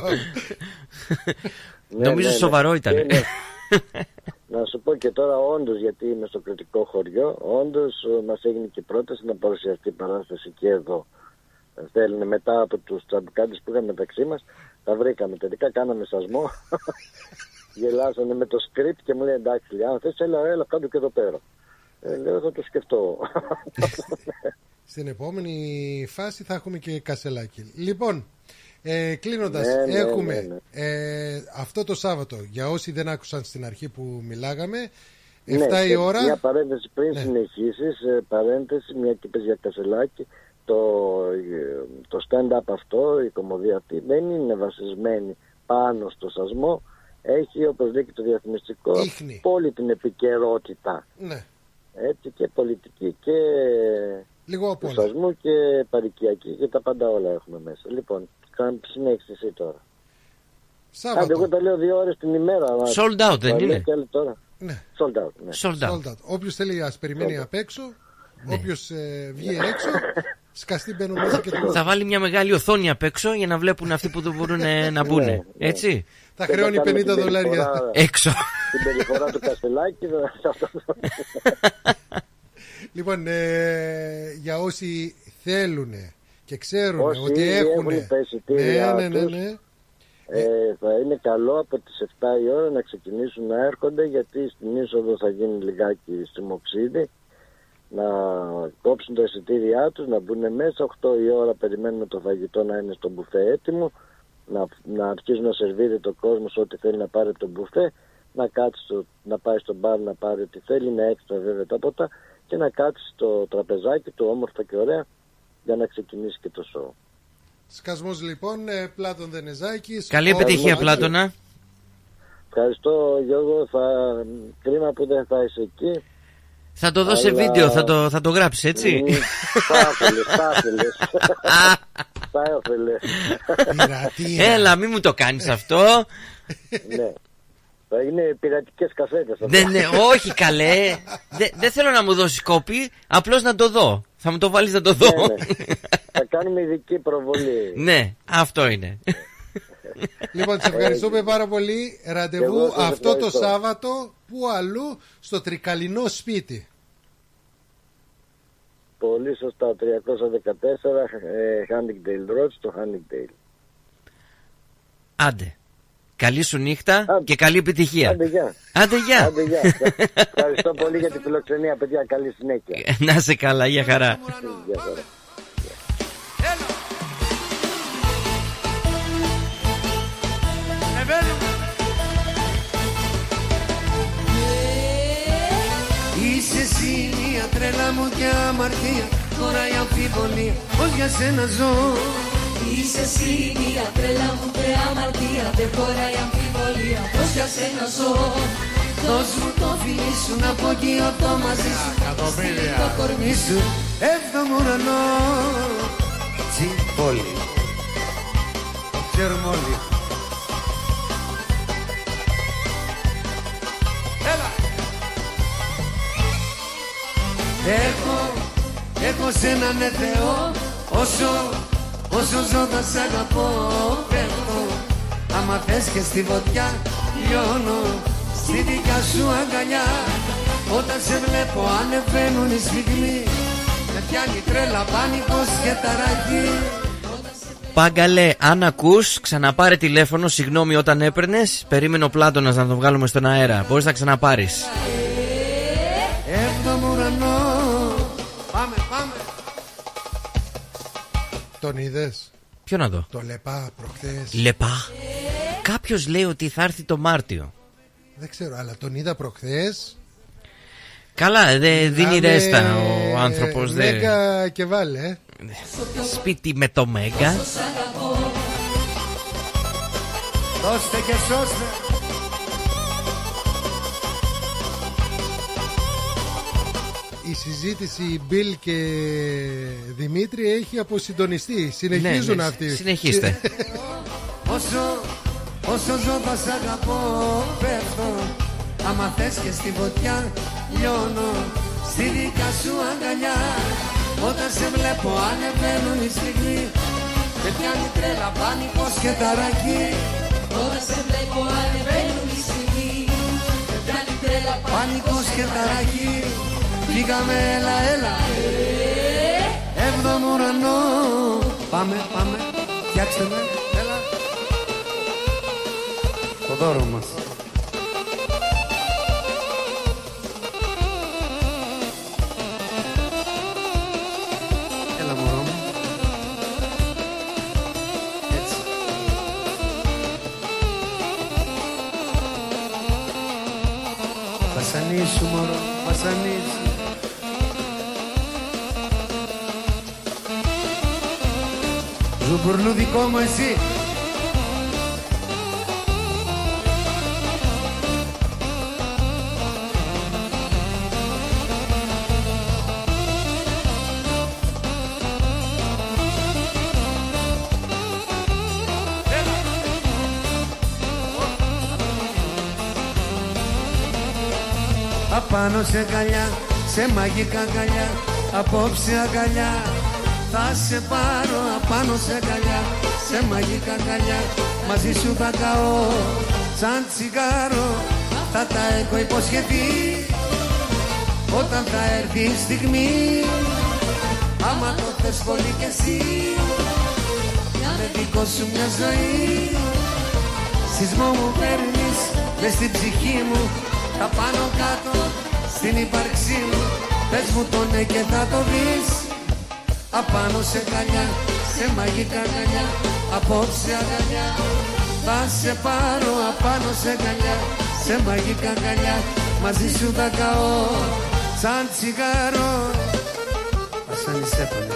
Νομίζω σοβαρό ήταν. Να σου πω και τώρα, όντως, γιατί είμαι στο κριτικό χωριό, όντως μας έγινε και πρόταση να παρουσιαστεί η παράσταση και εδώ. Θέλουν μετά από τους τσαμπουκάντες που είχαμε μεταξύ μας, τα βρήκαμε τελικά, κάναμε σασμό. Γελάσανε με το script και μου λέει: εντάξει, αν θες έλα κάτω και εδώ πέρα. Λέω, θα το σκεφτώ. Στην επόμενη φάση θα έχουμε και κασελάκι. Λοιπόν, κλείνοντας, έχουμε αυτό το Σάββατο, για όσοι δεν άκουσαν στην αρχή που μιλάγαμε, 7 η ώρα. Μια παρένθεση πριν συνεχίσεις, παρένθεση, μια και πες για κασελάκι. το stand-up αυτό, η κομμωδία αυτή δεν είναι βασισμένη πάνω στο σασμό. Έχει, όπως λέει και το διαφημιστικό, όλη την επικαιρότητα. Ναι. Έτσι, και πολιτική και λίγο του σασμού και παροικιακή και τα πάντα όλα έχουμε μέσα. Λοιπόν, συνέχισε εσύ τώρα. Σάββατο. Εγώ τα λέω 2 ώρες την ημέρα. Sold out δεν είναι? Τώρα. Ναι. Sold out. Ναι. Sold out. Όποιος θέλει ας περιμένει απ' έξω, όποιος βγει έξω, σκαστεί μπαίνουν μέσα και το... Θα βάλει μια μεγάλη οθόνη απ' έξω για να βλέπουν αυτοί που δεν μπορούν να μπουν. Έτσι. Θα χρεώνει $50 έξω. Την περιφορά του Καστελάκη. Λοιπόν, για όσοι θέλουν και ξέρουν ότι έχουν ναι. Θα είναι καλό από τις 7 η ώρα να ξεκινήσουν να έρχονται, γιατί στην είσοδο θα γίνει λιγάκι στριμοξίδι, να κόψουν τα εισιτήριά τους, να μπουν μέσα. 8 η ώρα περιμένουμε το φαγητό να είναι στο μπουφέ έτοιμο, να αρχίζουν να σερβίρει το κόσμο ό,τι θέλει να πάρει από το μπουφέ, να κάτσει να πάει στο μπαρ να πάρει ό,τι θέλει, να έξτρα βέβαια τα ποτά και να κάτσει στο τραπεζάκι του όμορφα και ωραία για να ξεκινήσει και το σοου. Σκασμός λοιπόν, Πλάτων Δενεζάκης. Καλή επιτυχία, Πλάτωνα. Ευχαριστώ, Γιώργο. Κρίμα που δεν θα είσαι εκεί. Θα το δω σε βίντεο, θα το γράψεις, έτσι. Θα ήθελες. Έλα, μη μου το κάνεις αυτό. Ναι. Θα είναι πειρατικές κασέτες. Ναι, όχι καλέ. Δεν θέλω να μου δώσεις κόπη, απλώς να το δω. Θα μου το βάλεις να το δω. Θα κάνουμε ειδική προβολή. Ναι, αυτό είναι. Λοιπόν, σε ευχαριστούμε πάρα πολύ. Ραντεβού αυτό το Σάββατο. Πού αλλού? Στο Τρικαλινό σπίτι. Πολύ σωστά. 314 Huntingdale Road, στο Huntingdale. Άντε. Καλή σου νύχτα και καλή επιτυχία. Άντε γεια. Ευχαριστώ πολύ για την φιλοξενία, παιδιά. Καλή συνέχεια. Να σε καλά, για χαρά. Είσαι εσύ μια τρέλα μου και αμαρτία, τώρα η αμφιβολία, πως για σένα ζω. Είσαι εσύ μια τρέλα μου και αμαρτία, δεν χωράει αμφιβολία, πως για σένα ζω. Δώσ' μου το φιλί σου να απογειωθώ μαζί σου, στείλει το κορμί σου, έβδομο ουρανό. Τσιμπόλι. Το ξέρουμε όλοι. Έλα. Έχω σ' έναν Θεό, όσο ζω θα σ' αγαπώ. Πέφτω, άμα θες και στη φωτιά λιώνω, στη δικιά σου αγκαλιά. Όταν σε βλέπω ανεβαίνουν οι σφιγμοί, με πιάνει τρέλα, πάνικος και ταραχή. Πάγκαλε, αν ακούς, ξαναπάρε τηλέφωνο. Συγγνώμη όταν έπαιρνες. Περίμενε ο Πλάτωνας να τον βγάλουμε στον αέρα. Μπορείς να ξαναπάρεις. Έβδομο ουρανό. Πάμε. Τον είδες? Ποιο να δω? Το Λεπά προχθές. Λεπά. Κάποιος λέει ότι θα έρθει το Μάρτιο. Δεν ξέρω, αλλά τον είδα προχθές. Καλά, δεν δίνει ρέστα ο άνθρωπος. Μέγα και βάλε. Σπίτι με το Μέγα. Δώστε και σώστε. Η συζήτηση Μπιλ και Δημήτρη έχει αποσυντονιστεί. Συνεχίζουν αυτοί. Συνεχίστε. Όσο ζω θα σ' αγαπώ. Πέφτω, άμα θες και στη φωτιά λιώνω, στη δικιά σου αγκαλιά. Όταν σε βλέπω ανεβαίνουν οι στιγμοί, με πιάνει τρέλα, πάνικος και ταραχή. Όταν σε βλέπω ανεβαίνουν οι στιγμοί, με πιάνει τρέλα, πάνικος και ταραχή. Φύγαμε, έλα. Έβδομο ουρανό. Πάμε, φτιάξτε με, έλα. Το δώρο μας. Έλα μωρό μου. Έτσι. Βασανίσου μωρό, βασανίσου. Ζουμπουρλού δικό μου εσύ. Απάνω σε αγκαλιά, σε μαγικά αγκαλιά, απόψε αγκαλιά. Θα σε πάρω απάνω σε αγκαλιά, σε μαγικά αγκαλιά. Μαζί σου θα καώ σαν τσιγάρο. Θα τα έχω υποσχεθεί όταν θα έρθει η στιγμή. Άμα το θες πολύ κι εσύ, με δικό σου μια ζωή. Σεισμό μου παίρνεις μες στην ψυχή μου, τα πάνω κάτω στην ύπαρξή μου. Πες μου το ναι και θα το δεις. Απάνω σε αγκαλιά, σε μαγικά αγκαλιά, απόψε αγκαλιά. Θα σε πάρω απάνω σε αγκαλιά, σε μαγικά αγκαλιά. Μαζί σου θα καώ σαν τσιγάρο. Βασάνισε πολύ.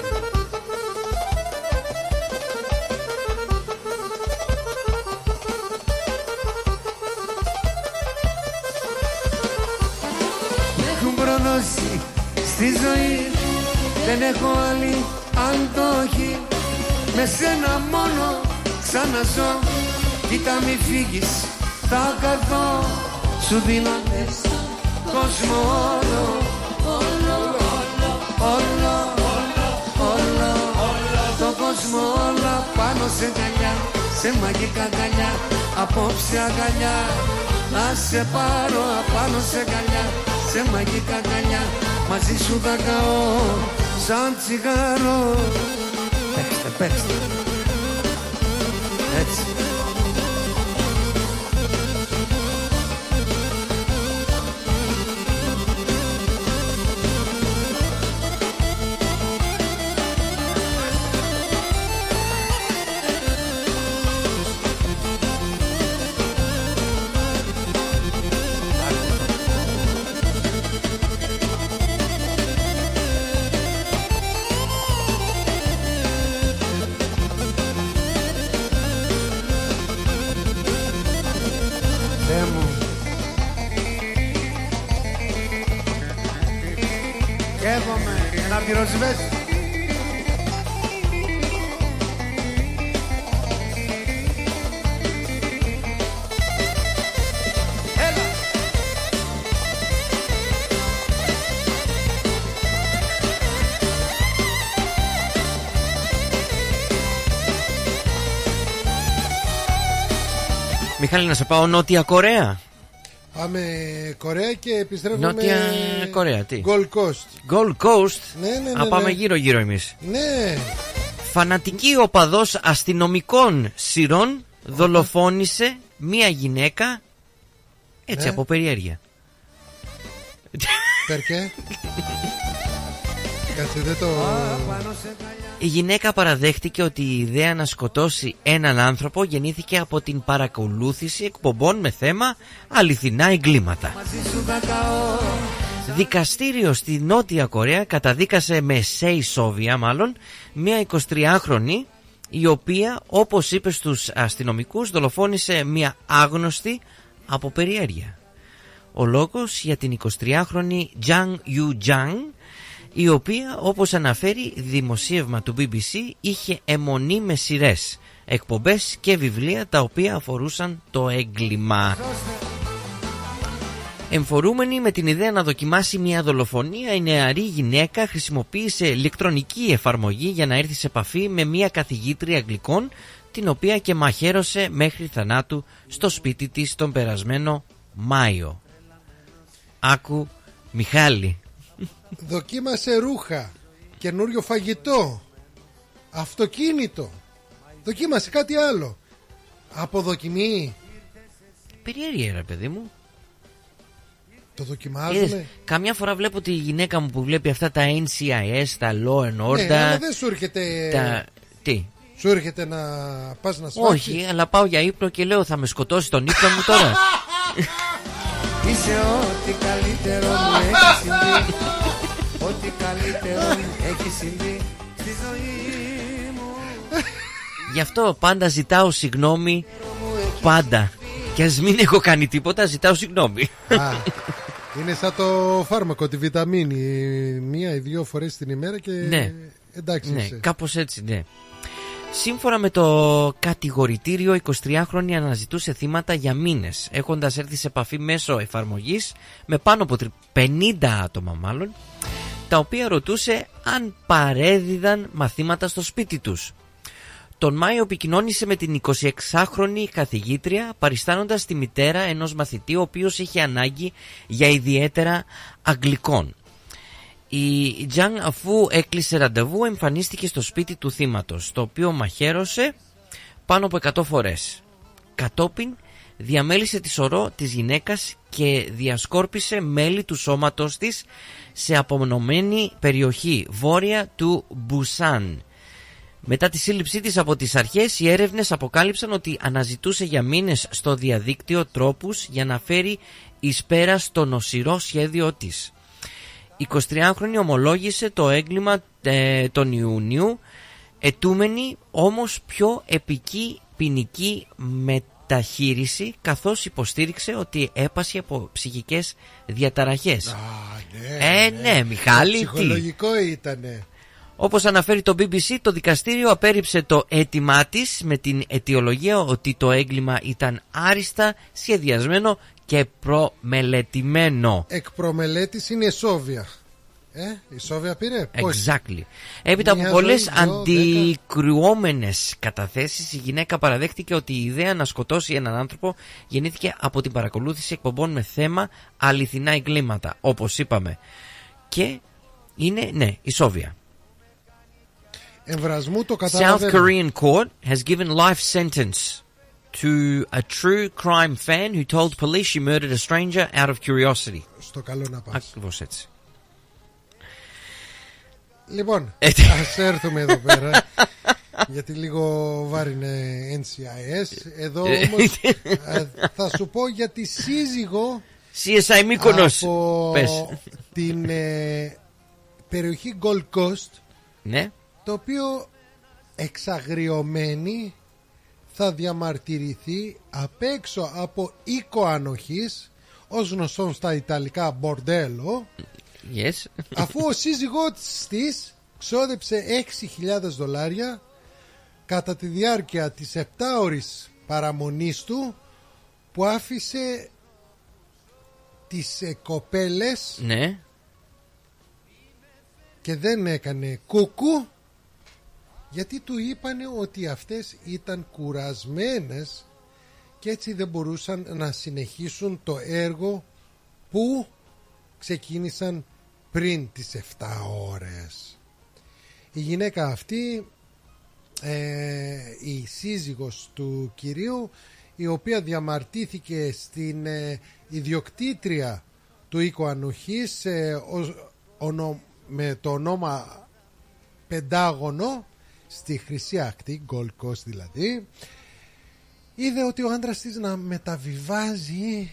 Στη ζωή δεν έχω άλλη αντοχή. Με σένα μόνο ξαναζώ. Κοίτα μη φύγεις, θα καθώ. Σου δίνω κόσμο όλο, όλο, όλο, όλο, όλο. Το κόσμο όλα πάνω σε αγκαλιά, σε μαγικά αγκαλιά, απόψε αγκαλιά. Να σε πάρω απάνω σε αγκαλιά, σε μαγικά αγκαλιά. Μαζί σου θα καώ σαν τσιγάρο. Παίξτε, παίξτε. Έτσι. Καίγομαι να πυροσβές. Έλα. Μιχάλη, να σε πάω Νότια Κορέα. Πάμε Κορέα και επιστρέφουμε. Νότια Κορέα, τι? Gold Coast. Gold Coast. Ναι. Πάμε γύρω-γύρω εμείς. Ναι. Φανατική οπαδός αστυνομικών σειρών δολοφόνησε μία γυναίκα έτσι από περιέργεια. Περκέ. Κάτσε δεν το... Η γυναίκα παραδέχτηκε ότι η ιδέα να σκοτώσει έναν άνθρωπο γεννήθηκε από την παρακολούθηση εκπομπών με θέμα αληθινά εγκλήματα. Δικαστήριο στη Νότια Κορέα καταδίκασε με σέισόβια μια 23χρονη, η οποία, όπως είπε στους αστυνομικούς, δολοφόνησε μια άγνωστη από περιέργεια. Ο λόγος για την 23χρονη Jang Yu-jang, η οποία, όπως αναφέρει δημοσίευμα του BBC, είχε αιμονή με σειρές, εκπομπές και βιβλία τα οποία αφορούσαν το έγκλημα. Εμφορούμενη με την ιδέα να δοκιμάσει μια δολοφονία, η νεαρή γυναίκα χρησιμοποίησε ηλεκτρονική εφαρμογή για να έρθει σε επαφή με μια καθηγήτρια Αγγλικών, την οποία και μαχαίρωσε μέχρι θανάτου στο σπίτι της τον περασμένο Μάιο. Άκου, Μιχάλη. Δοκίμασε ρούχα, καινούριο φαγητό, αυτοκίνητο. Δοκίμασε κάτι άλλο. Αποδοκιμή. Περιέργεια, ρε παιδί μου. Το δοκιμάζουμε. Καμιά φορά βλέπω τη γυναίκα μου που βλέπει αυτά τα NCIS, τα Law and Order. Ναι, αλλά δεν σου έρχεται. Τι? Σου έρχεται να πας να σφάξεις? Όχι, αλλά πάω για ύπνο και λέω θα με σκοτώσει τον ύπνο μου τώρα. Είσαι ό,τι καλύτερο μου έχει συμβεί. Ό,τι καλύτερο μου έχει συμβεί στη ζωή μου. Γι' αυτό πάντα ζητάω συγγνώμη. Πάντα. Και ας μην έχω κάνει τίποτα, ζητάω συγγνώμη. Είναι σαν το φάρμακο, τη βιταμίνη. 1 ή 2 φορές την ημέρα και ναι. Εντάξει ναι, είσαι. κάπως έτσι, ναι. Σύμφωνα με το κατηγορητήριο, 23χρονη αναζητούσε θύματα για μήνες, έχοντας έρθει σε επαφή μέσω εφαρμογής με πάνω από 50 άτομα μάλλον, τα οποία ρωτούσε αν παρέδιδαν μαθήματα στο σπίτι τους. Τον Μάιο επικοινώνησε με την 26χρονη καθηγήτρια, παριστάνοντας τη μητέρα ενός μαθητή ο οποίος είχε ανάγκη για ιδιαίτερα αγγλικών. Η Τζαν, αφού έκλεισε ραντεβού, εμφανίστηκε στο σπίτι του θύματος, το οποίο μαχαίρωσε πάνω από 100 φορές. Κατόπιν διαμέλισε τη σωρό της γυναίκας και διασκόρπισε μέλη του σώματος της σε απομονωμένη περιοχή βόρεια του Μπουσάν. Μετά τη σύλληψή της από τις αρχές, οι έρευνες αποκάλυψαν ότι αναζητούσε για μήνες στο διαδίκτυο τρόπους για να φέρει εις πέρα στο νοσηρό σχέδιο της. Η 23χρονη ομολόγησε το έγκλημα τον Ιουνίου, ετούμενη όμως πιο επική ποινική μεταχείριση, καθώς υποστήριξε ότι έπασχε από ψυχικές διαταραχές. Ναι, Μιχάλη, ψυχολογικό ήτανε. Όπως αναφέρει το BBC, το δικαστήριο απέρριψε το αίτημά της με την αιτιολογία ότι το έγκλημα ήταν άριστα σχεδιασμένο και προμελετημένο. Εκ προμελέτης είναι εσόβια. Η Σόβια πήρε. Exactly. Έπειτα από πολλές αντικρουόμενες καταθέσεις, η γυναίκα παραδέχτηκε ότι η ιδέα να σκοτώσει έναν άνθρωπο γεννήθηκε από την παρακολούθηση εκπομπών με θέμα αληθινά εγκλήματα, όπως είπαμε. Και είναι, ναι, η Σόβια. Εμβρασμού το South Korean court has given life sentence to a true crime fan who told police she murdered a stranger out of curiosity. Στο καλό να πας. Ακριβώς έτσι. Λοιπόν, ας έρθουμε εδώ πέρα, γιατί λίγο βάρινε NCIS. Εδώ όμως θα σου πω για τη σύζυγο CSI Μύκονος από την περιοχή Gold Coast, ναι, το οποίο εξαγριωμένη θα διαμαρτυρηθεί απ' έξω από οίκο ανοχής, ως γνωστόν στα Ιταλικά μπορντέλο, yes. αφού ο σύζυγός της ξόδεψε $6,000 κατά τη διάρκεια της 7ωρης παραμονής του, που άφησε τις κοπέλες, ναι, και δεν έκανε κούκου, γιατί του είπανε ότι αυτές ήταν κουρασμένες και έτσι δεν μπορούσαν να συνεχίσουν το έργο που ξεκίνησαν πριν τις 7 ώρες. Η γυναίκα αυτή, η σύζυγος του κυρίου, η οποία διαμαρτύθηκε στην ιδιοκτήτρια του οίκου ανοχής με το όνομα Πεντάγωνο στη Χρυσή Ακτή, Gold Coast δηλαδή, είδε ότι ο άντρας της να μεταβιβάζει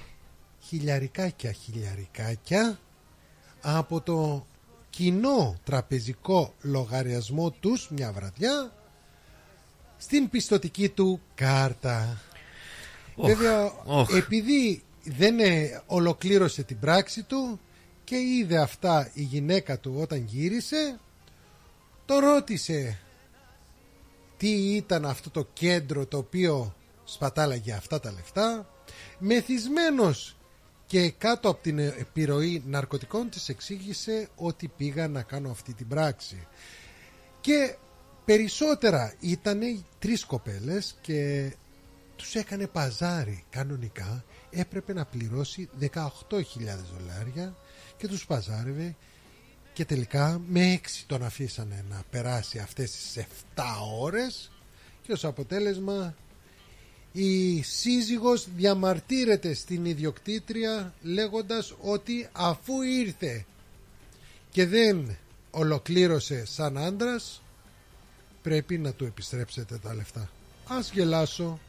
χιλιαρικάκια από το κοινό τραπεζικό λογαριασμό τους μια βραδιά στην πιστωτική του κάρτα. Βέβαια, επειδή δεν ολοκλήρωσε την πράξη του και είδε αυτά η γυναίκα του όταν γύρισε, το ρώτησε τι ήταν αυτό το κέντρο το οποίο σπατάλαγε αυτά τα λεφτά. Μεθυσμένος και κάτω από την επιρροή ναρκωτικών, της εξήγησε ότι πήγα να κάνω αυτή την πράξη. Και περισσότερα ήτανε 3 κοπέλες και τους έκανε παζάρι κανονικά. Έπρεπε να πληρώσει $18,000 και τους παζάρευε, και τελικά με 6 τον αφήσανε να περάσει αυτές τις 7 ώρες και ως αποτέλεσμα η σύζυγος διαμαρτύρεται στην ιδιοκτήτρια λέγοντας ότι αφού ήρθε και δεν ολοκλήρωσε σαν άντρας, πρέπει να του επιστρέψετε τα λεφτά. Ας γελάσω.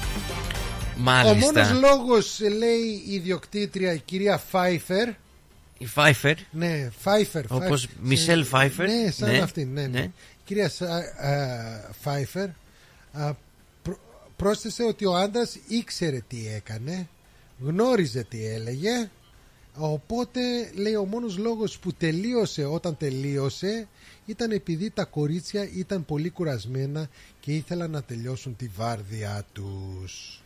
Μάλιστα. Ο μόνος λόγος, λέει η ιδιοκτήτρια, η κυρία Φάιφερ, Η Φάιφερ. Ναι, Φάιφερ. Όπως Μισελ Φάιφερ. Ναι, σαν αυτή. Ναι. Κυρία Φάιφερ πρόσθεσε ότι ο άντρας ήξερε τι έκανε, γνώριζε τι έλεγε, οπότε λέει ο μόνος λόγος που τελείωσε όταν τελείωσε ήταν επειδή τα κορίτσια ήταν πολύ κουρασμένα και ήθελαν να τελειώσουν τη βάρδια τους.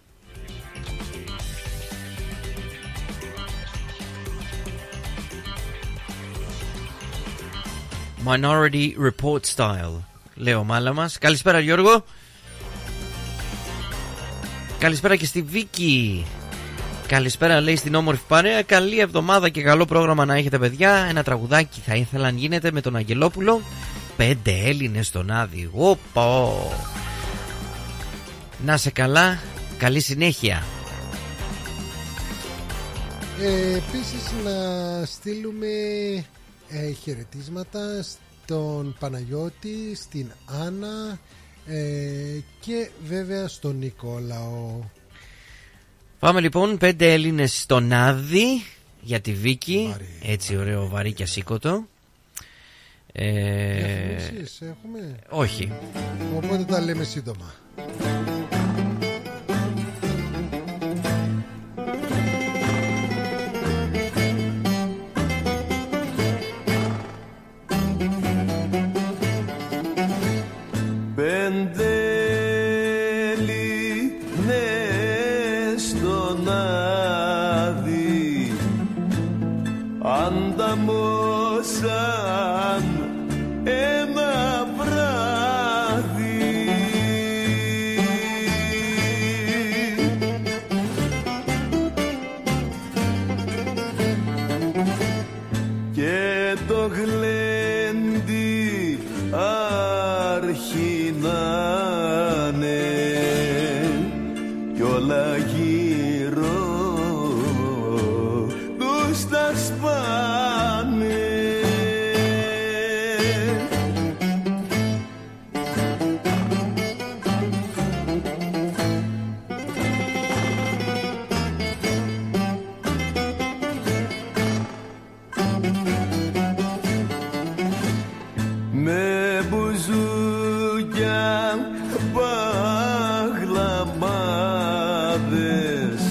Minority Report Style, λέει ο μάλα μας. Καλησπέρα Γιώργο. Καλησπέρα και στη Βίκη. Καλησπέρα λέει στην όμορφη παρέα. Καλή εβδομάδα και καλό πρόγραμμα να έχετε παιδιά. Ένα τραγουδάκι θα ήθελα αν γίνεται με τον Αγγελόπουλο. 5 Έλληνες στον Άδη. Οπό. Να σε καλά. Καλή συνέχεια. Επίσης να στείλουμε χαιρετίσματα στον Παναγιώτη, στην Άννα και βέβαια στον Νικόλαο. Πάμε λοιπόν 5 Έλληνες στον Άδη για τη Βίκη. Έτσι ωραίο βαρύ και ασήκωτο. Διαφημίσεις έχουμε? Όχι. Οπότε τα λέμε σύντομα. Ανταμώσαν ένα βράδυ και το γλέντι αρχινάνε κι όλα γύρω τους τα σπάνε. Με μπουζούκια παγλαμάδες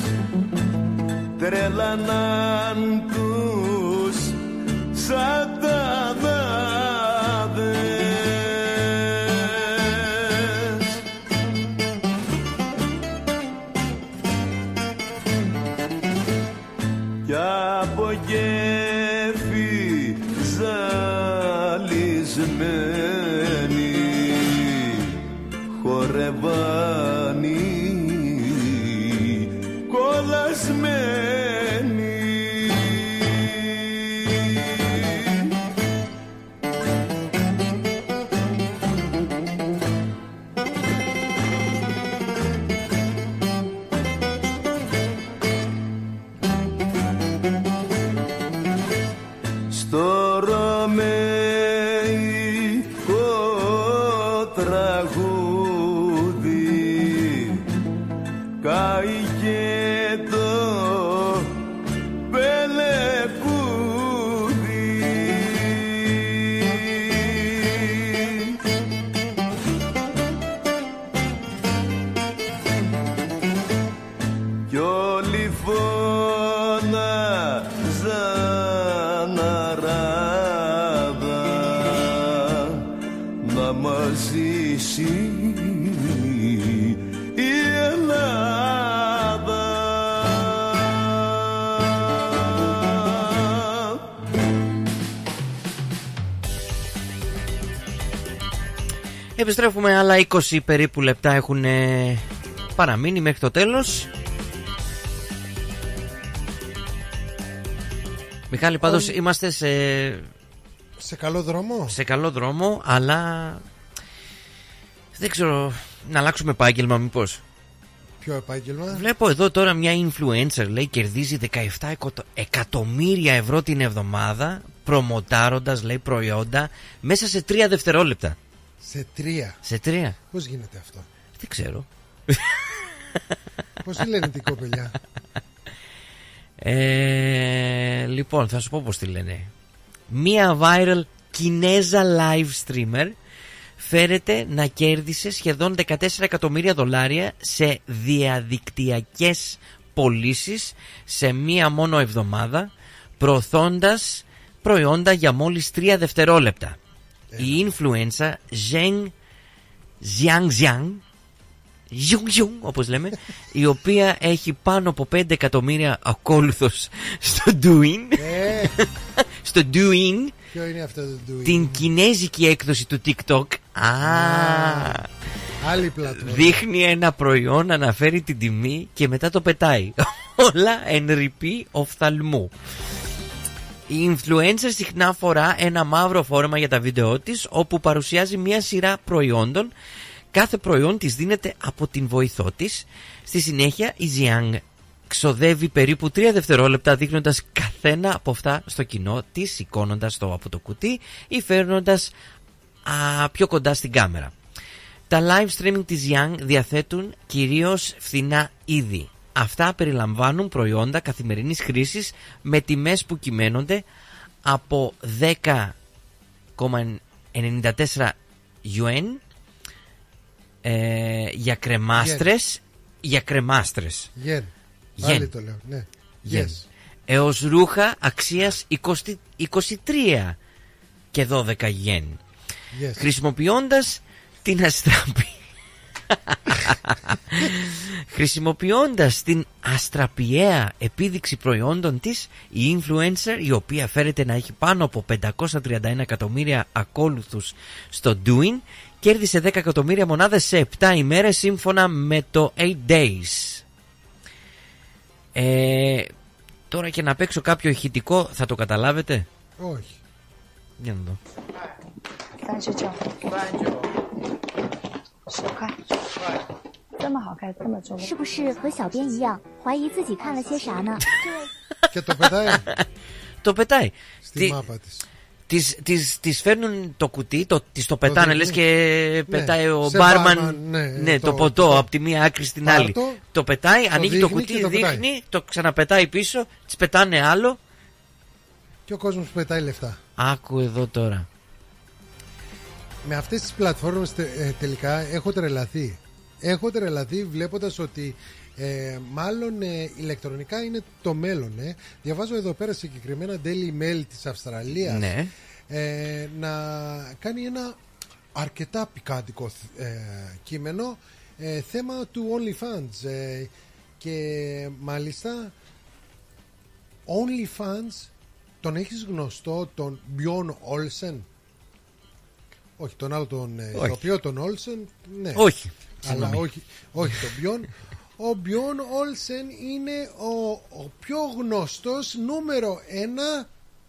τρέλαναν τους σατανάδες κι από κέφι ζαλισμένοι χορευάνοι κολλασμένοι. Στο ρωμαϊκό τραγούδι καήκε το πελεκούδι κι όλοι φώναζαν αράδα να μας ζήσει η Ελλάδα. Επιστρέφουμε, άλλα 20 περίπου λεπτά έχουν παραμείνει μέχρι το τέλος. Μιχάλη, πάντως είμαστε σε καλό δρόμο. Σε καλό δρόμο, αλλά δεν ξέρω, να αλλάξουμε επάγγελμα μήπως. Ποιο επάγγελμα? Βλέπω εδώ τώρα μια influencer, λέει, κερδίζει 17 εκατομμύρια ευρώ την εβδομάδα προμοτάροντας, λέει, προϊόντα μέσα σε 3 δευτερόλεπτα. Σε 3? Πώς γίνεται αυτό? Δεν ξέρω. Πώς τη λένε την κοπελιά? Λοιπόν, θα σου πω πως τη λένε. Μία viral Κινέζα live streamer φέρεται να κέρδισε σχεδόν 14 εκατομμύρια δολάρια σε διαδικτυακές πωλήσεις σε μία μόνο εβδομάδα, προωθώντας προϊόντα για μόλις 3 δευτερόλεπτα. Η influencer Zheng Xiangxiang, όπως λέμε, η οποία έχει πάνω από 5 εκατομμύρια ακόλουθους στο Douyin. Στο Douyin. Ποιο είναι αυτό το Douyin? Την κινέζικη έκδοση του TikTok. Άλλη πλατφόρμα. Δείχνει ένα προϊόν, αναφέρει την τιμή και μετά το πετάει. Όλα εν ρηπή οφθαλμού. Η influencer συχνά φορά ένα μαύρο φόρεμα για τα βίντεό της, όπου παρουσιάζει μια σειρά προϊόντων. Κάθε προϊόν της δίνεται από την βοηθό της. Στη συνέχεια η Jiang ξοδεύει περίπου 3 δευτερόλεπτα δείχνοντας καθένα από αυτά στο κοινό της, σηκώνοντας το από το κουτί ή φέρνοντας πιο κοντά στην κάμερα. Τα live streaming της Jiang διαθέτουν κυρίως φθηνά είδη. Αυτά περιλαμβάνουν προϊόντα καθημερινής χρήσης με τιμές που κυμαίνονται από 10,94 yuan για κρεμάστρες. Για κρεμάστρες. Yen. Πάλι το λέω. Ναι. Yes. Έως ρούχα αξίας 23 και 12 yen. Yes. Χρησιμοποιώντας την Χρησιμοποιώντας την αστραπιαία επίδειξη προϊόντων της, η influencer, η οποία φέρεται να έχει πάνω από 531 εκατομμύρια ακόλουθους στο Douyin, κέρδισε 10 εκατομμύρια μονάδες σε 7 ημέρες σύμφωνα με το 8 Days. Τώρα και να παίξω κάποιο ηχητικό θα το καταλάβετε? Όχι. Για να δω. 10块，这么好看，这么重，是不是和小编一样，怀疑自己看了些啥呢？ Και το πετάει. Το πετάει. Στη μάπα της. Της φέρνουν το κουτί, της το πετάνε, λες και πετάει ο μπάρμαν το ποτό από τη μία άκρη στην άλλη. Το πετάει, ανοίγει το κουτί, δείχνει, το ξαναπετάει πίσω, της πετάνε άλλο. Και ο κόσμος πετάει λεφτά. Άκου εδώ τώρα. Με αυτές τις πλατφόρμες τελικά έχω τρελαθεί. Έχω τρελαθεί βλέποντας ότι μάλλον ηλεκτρονικά είναι το μέλλον. Διαβάζω εδώ πέρα συγκεκριμένα Daily Mail της Αυστραλίας, ναι, να κάνει ένα αρκετά πικάντικο κείμενο, θέμα του OnlyFans, και μάλιστα OnlyFans τον έχεις γνωστό τον Bjorn Olsen? Όχι, τον άλλο τον ηθοποιό, τον Olsen, ναι. Όχι. Αλλά όχι τον Bjorn. Ο Bjorn Olsen είναι ο πιο γνωστός νούμερο 1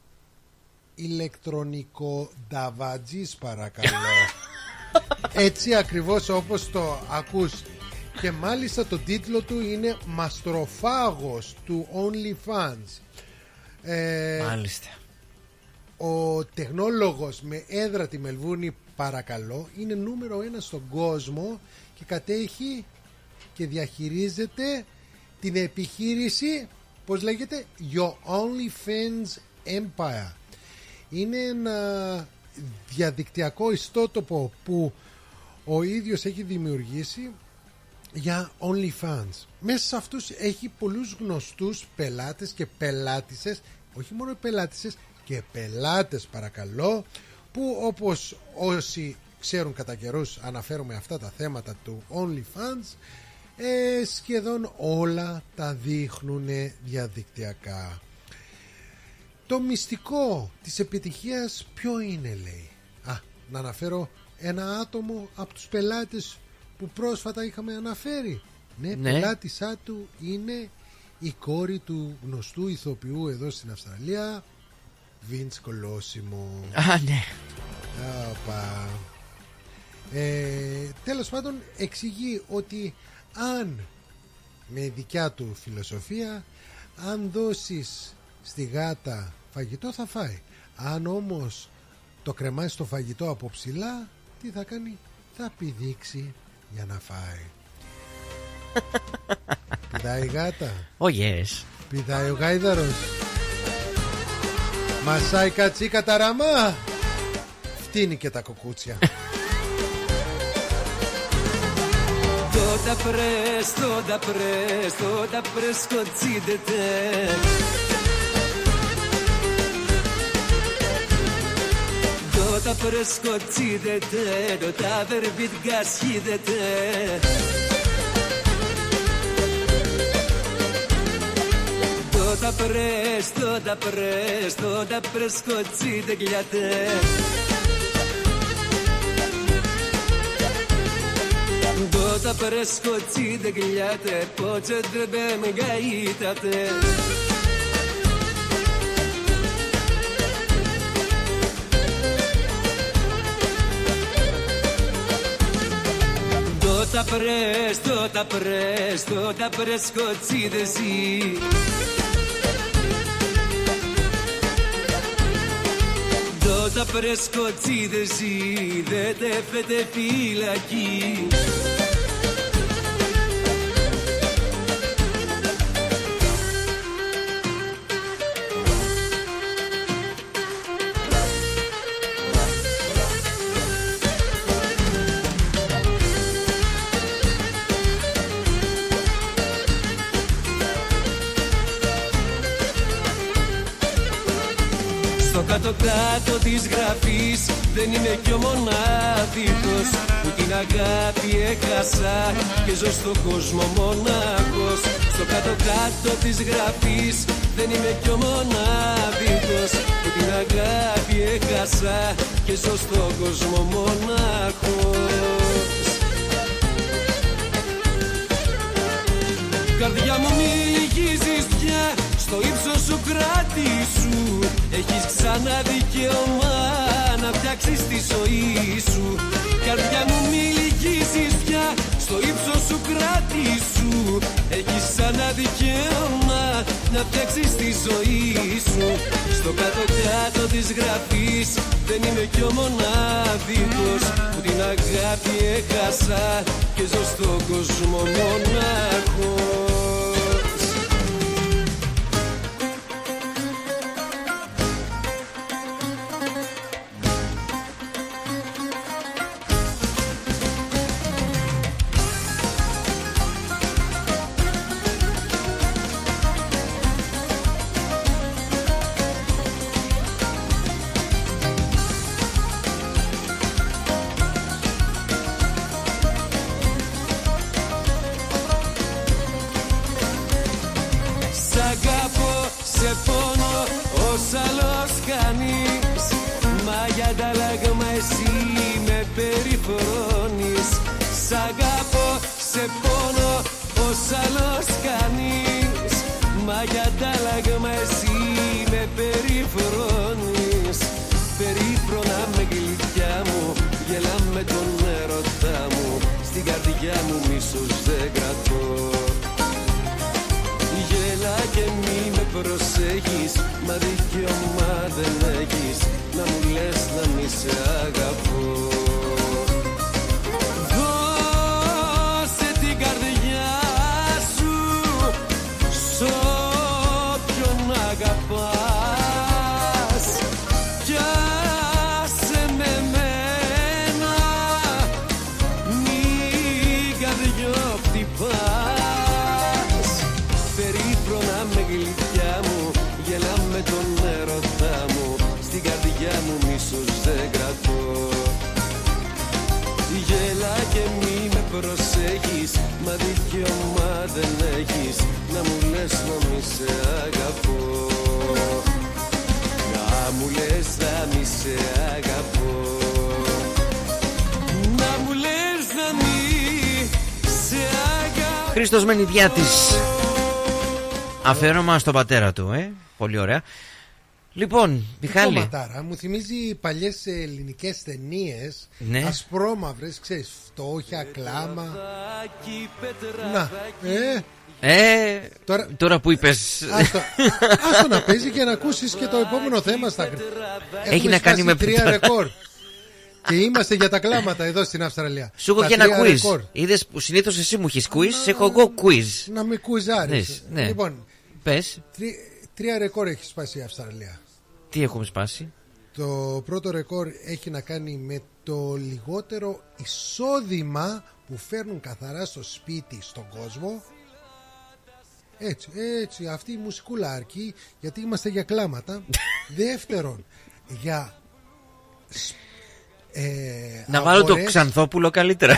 ηλεκτρονικό νταβατζής, παρακαλώ. Έτσι ακριβώς όπως το ακούς. Και μάλιστα το τίτλο του είναι «Μαστροφάγος του OnlyFans». Μάλιστα. Ο τεχνόλογος με έδρα τη Μελβούρνη, παρακαλώ, είναι νούμερο 1 στον κόσμο και κατέχει και διαχειρίζεται την επιχείρηση, πώς λέγεται, Your OnlyFans Empire. Είναι ένα διαδικτυακό ιστότοπο που ο ίδιος έχει δημιουργήσει για OnlyFans. Μέσα σε αυτούς έχει πολλούς γνωστούς πελάτες και πελάτισσες, όχι μόνο πελάτισσες και πελάτες, παρακαλώ, που όπως όσοι ξέρουν κατά καιρούς αναφέρομαι αυτά τα θέματα του OnlyFans, σχεδόν όλα τα δείχνουν διαδικτυακά. Το μυστικό της επιτυχίας ποιο είναι, λέει? Να αναφέρω ένα άτομο από τους πελάτες που πρόσφατα είχαμε αναφέρει. Ναι, πελάτησά του είναι η κόρη του γνωστού ηθοποιού εδώ στην Αυστραλία, Vince Colosimo. Ναι. Τέλος πάντων, εξηγεί ότι αν, με δικιά του φιλοσοφία, αν δώσεις στη γάτα φαγητό θα φάει. Αν όμως το κρεμάσει το φαγητό από ψηλά, τι θα κάνει? Θα πηδήξει για να φάει. Πηδάει η γάτα. Oh yes. Πηδάει ο γάιδαρος. Μασάει κατσίκα τα ραμά. Φτύνει και τα κοκούτσια. Toda presto zidete. Toda presto zidete, toda verbit gasidete. Toda presto zidete. Toda presto zidete, poce debem gaitate. Toda presto zidesi. Toda presto zidesi, δεν τέφεται φυλακή. Κάτω-κάτω της γραφής δεν είμαι κι ο μονάδικος που την αγάπη έχασα και ζω στον κόσμο μονάχος. Στο κάτω-κάτω της γραφής δεν είμαι κι ο μονάδικος που την αγάπη έχασα και ζω στον κόσμο μονάχος. Καρδιά μου μη λυγίζεις πια, στο ύψος σου κράτησου. Έχεις ξανά δικαίωμα να φτιάξεις τη ζωή σου. Καρδιά μου μη λυγίζεις πια, στο ύψος σου κράτησου. Έχεις ξανά δικαίωμα να φτιάξεις τη ζωή σου. Στο κάτω-κάτω της γραφής δεν είμαι κι ο μονάδικος που την αγάπη έχασα και ζω στον κόσμο μονάχος. Χρήστος Μενιδιάτης. Αφιέρωμα στον πατέρα του, Πολύ ωραία. Λοιπόν, Μιχάλη. Κομματάρα, μου θυμίζει παλιές ελληνικές ταινίες. Ναι. Ασπρόμαυρες, ξέρεις, φτώχεια, κλάμα. Να, Τώρα που είπες. Άστο να παίζει και να ακούσεις και το επόμενο θέμα στα. Έχει να κάνει με 3 ρεκόρ. Και είμαστε για τα κλάματα εδώ στην Αυστραλία. Σου έχω και ένα quiz. Είδες που συνήθως εσύ μου έχεις quiz, έχω εγώ quiz. Να με κουιζάρεις. Ναι. Λοιπόν, πες. 3 ρεκόρ έχει σπάσει η Αυστραλία. Τι έχουμε σπάσει? Το πρώτο ρεκόρ έχει να κάνει με το λιγότερο εισόδημα που φέρνουν καθαρά στο σπίτι στον κόσμο. Έτσι, αυτή η μουσικούλα αρκεί, γιατί είμαστε για κλάματα. Δεύτερον, για να βάλω το Ξανθόπουλο καλύτερα.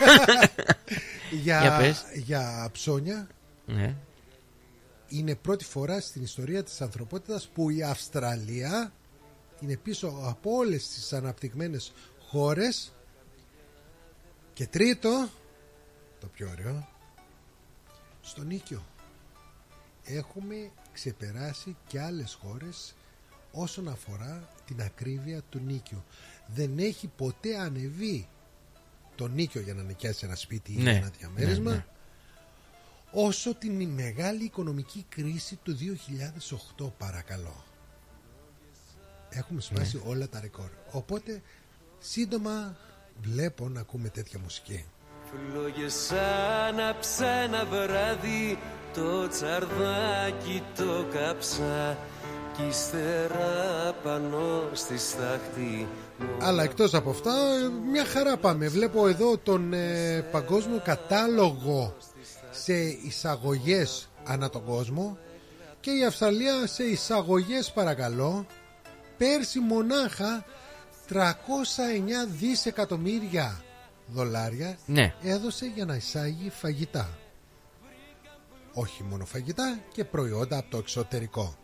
για ψώνια. Ναι. Είναι πρώτη φορά στην ιστορία της ανθρωπότητας που η Αυστραλία είναι πίσω από όλες τις αναπτυγμένες χώρες. Και τρίτο, το πιο ωραίο, στο νίκιο έχουμε ξεπεράσει και άλλες χώρες όσον αφορά την ακρίβεια του νίκιου. Δεν έχει ποτέ ανεβεί το νίκιο για να νοικιάσει ένα σπίτι ή ένα διαμέρισμα όσο την μεγάλη οικονομική κρίση του 2008, παρακαλώ. Έχουμε σπάσει όλα τα ρεκόρ. Οπότε σύντομα βλέπω να ακούμε τέτοια μουσική. Φλόγες άναψα ένα βράδυ, το τσαρδάκι το κάψα κι ύστερα πάνω στη στάχτη. Αλλά εκτός από αυτά μια χαρά πάμε. Βλέπω εδώ τον παγκόσμιο κατάλογο σε εισαγωγές ανά τον κόσμο και η Αυστραλία σε εισαγωγές, παρακαλώ, πέρσι μονάχα 309 δισεκατομμύρια δολάρια έδωσε για να εισάγει φαγητά. Όχι μόνο φαγητά, και προϊόντα από το εξωτερικό.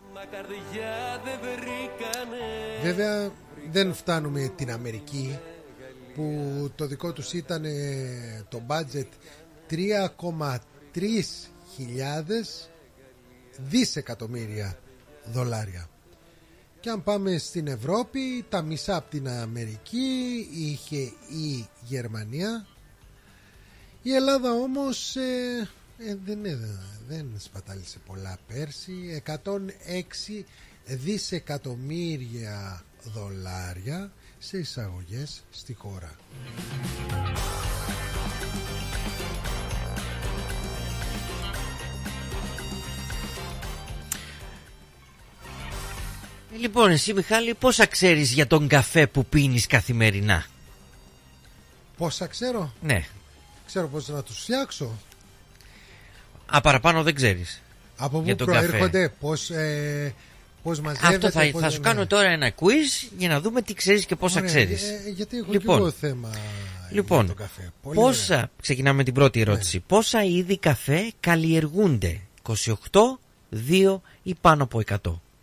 Βέβαια δεν φτάνουμε την Αμερική, που το δικό τους ήταν το budget 3,3 χιλιάδες δισεκατομμύρια δολάρια. Και αν πάμε στην Ευρώπη, τα μισά από την Αμερική είχε η Γερμανία. Η Ελλάδα όμως δεν σπατάλησε πολλά πέρσι. 106 δισεκατομμύρια δολάρια σε εισαγωγές στη χώρα. Λοιπόν, εσύ Μιχάλη, πόσα ξέρεις για τον καφέ που πίνεις καθημερινά? Πόσα ξέρω? Ναι. Ξέρω πώς να τους φτιάξω. Παραπάνω δεν ξέρεις. Από πού προέρχονται, πώς μαζεύεται. Αυτό θα σου κάνω τώρα ένα quiz για να δούμε τι ξέρεις και πόσα ξέρεις. Γιατί έχω και εγώ θέμα για τον καφέ. Πόσα, ξεκινάμε με την πρώτη ερώτηση. Πόσα είδη καφέ καλλιεργούνται? 28, 2 ή πάνω από 100?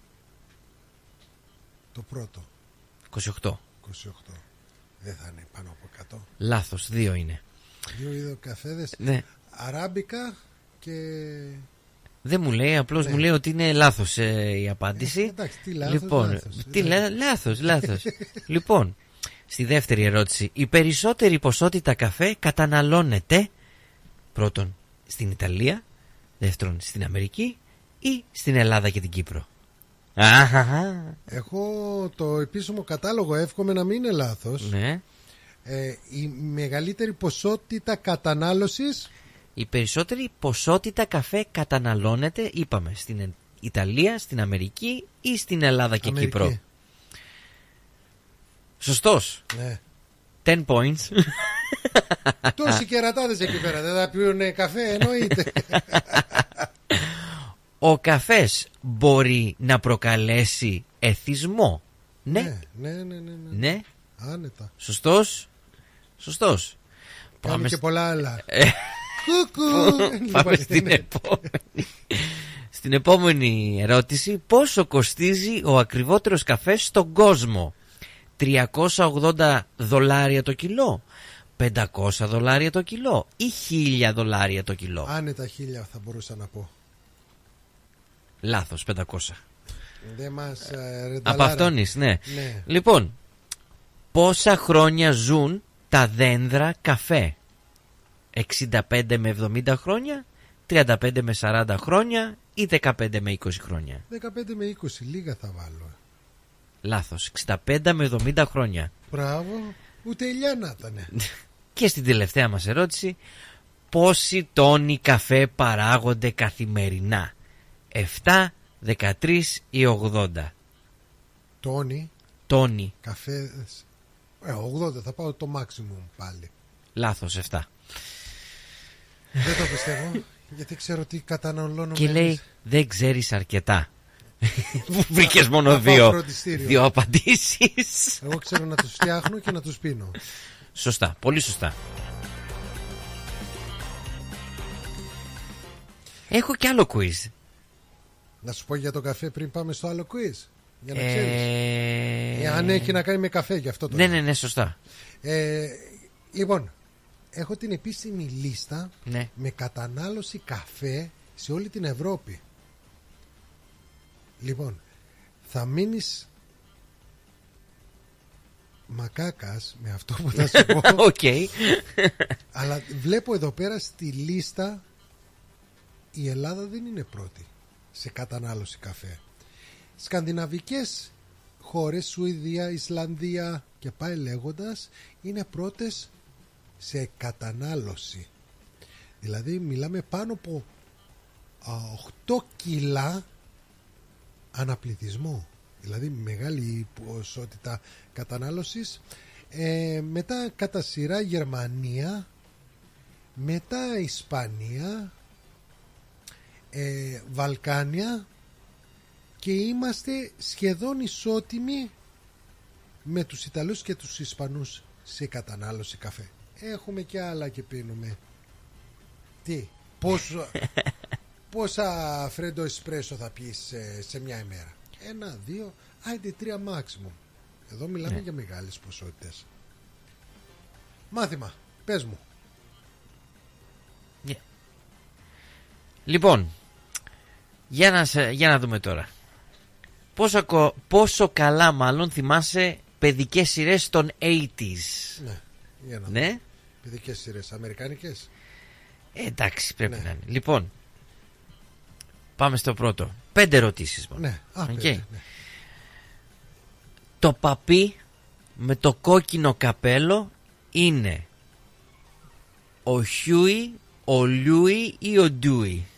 Το πρώτο. 28. Δεν θα είναι πάνω από 100. Λάθος, 2 είναι. 2 είδο καφέδες. Ναι. Αράμπικα και... Δεν μου λέει, απλώς μου λέει ότι είναι λάθος η απάντηση. Εντάξει, τι λάθος, λοιπόν, λάθος. Λάθος. Λοιπόν, στη δεύτερη ερώτηση. Η περισσότερη ποσότητα καφέ καταναλώνεται πρώτον στην Ιταλία, δεύτερον στην Αμερική ή στην Ελλάδα και την Κύπρο? Έχω το επίσημο κατάλογο, εύχομαι να μην είναι λάθος. Ναι. Η μεγαλύτερη ποσότητα κατανάλωσης. Η περισσότερη ποσότητα καφέ καταναλώνεται, είπαμε, στην Ιταλία, στην Αμερική ή στην Ελλάδα και Αμερική. Κύπρο? Σωστός. Ναι. 10 points. Τόσοι κερατάδες εκεί πέρα δεν θα πιούν καφέ, εννοείται. Ο καφές μπορεί να προκαλέσει εθισμό? Ναι. Ναι. Άνετα. Σωστός. Πάμε και πολλά άλλα. Πάμε στην επόμενη ερώτηση. Πόσο κοστίζει ο ακριβότερος καφές στον κόσμο? $380 το κιλό, $500 το κιλό ή $1,000 το κιλό? Άνετα 1,000 θα μπορούσα να πω. Λάθος, 500. Δεν μας απαυτώνεις, ναι. Λοιπόν, πόσα χρόνια ζουν τα δένδρα καφέ? 65 με 70 χρόνια, 35 με 40 χρόνια ή 15 με 20 χρόνια? 15 με 20, λίγα θα βάλω. Λάθος, 65 με 70 χρόνια. Μπράβο. Ούτε ηλιά να ήτανε. Και στην τελευταία μας ερώτηση, πόσοι τόνοι καφέ παράγονται καθημερινά? 7, 13 ή 80? Τόνοι καφέ 80, θα πάω το maximum πάλι. Λάθος, 7. Δεν το πιστεύω, γιατί ξέρω τι καταναλώνω. Και λέει δεν ξέρεις αρκετά. Βρήκες μόνο δύο απαντήσεις. Εγώ ξέρω να τους φτιάχνω και να τους πίνω. Σωστά, πολύ σωστά. Έχω και άλλο quiz. Να σου πω για το καφέ πριν πάμε στο άλλο quiz, για να ξέρεις. Αν έχει να κάνει με καφέ, γι' αυτό το λέω. Ναι, σωστά. Λοιπόν, έχω την επίσημη λίστα ναι. με κατανάλωση καφέ σε όλη την Ευρώπη. Λοιπόν, θα μείνεις μακάκας με αυτό που θα σου πω. Okay. Αλλά βλέπω εδώ πέρα στη λίστα η Ελλάδα δεν είναι πρώτη σε κατανάλωση καφέ. Σκανδιναβικές χώρες, Σουηδία, Ισλανδία και πάει λέγοντας, είναι πρώτες σε κατανάλωση. Δηλαδή μιλάμε πάνω από 8 κιλά αναπληθυσμό. Δηλαδή μεγάλη ποσότητα κατανάλωσης. Μετά κατά σειρά Γερμανία, μετά Ισπανία, Βαλκάνια, και είμαστε σχεδόν ισότιμοι με τους Ιταλούς και τους Ισπανούς σε κατανάλωση καφέ. Έχουμε και άλλα και πίνουμε. Τι, πόσα φρέντο εσπρέσο θα πεις σε μια ημέρα? 1, 2, άιντε 3 maximum. Εδώ μιλάμε για μεγάλες ποσότητες. Μάθημα, πες μου. Λοιπόν, για να δούμε τώρα. Πόσο καλά μάλλον θυμάσαι παιδικές σειρές των 80s? Ναι, για να ναι. Παιδικές σειρές, αμερικάνικες. Εντάξει, πρέπει να είναι. Λοιπόν, πάμε στο πρώτο. 5 ερωτήσεις. Ναι, okay. ναι. Το παπί με το κόκκινο καπέλο είναι ο Χιούι, ο Λούι ή ο Ντούι?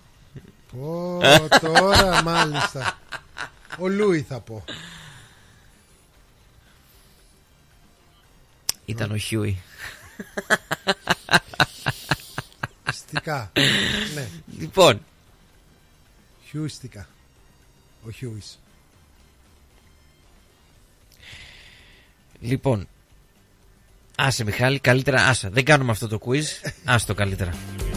Τώρα μάλιστα. Ο Λούι θα πω. Ήταν ο Χιούι. Στικά. Ναι. Λοιπόν, Χιούιστικα. Ο Χιούις. Λοιπόν, άσε Μιχάλη, καλύτερα άσε. Δεν κάνουμε αυτό το quiz. Άσε το καλύτερα.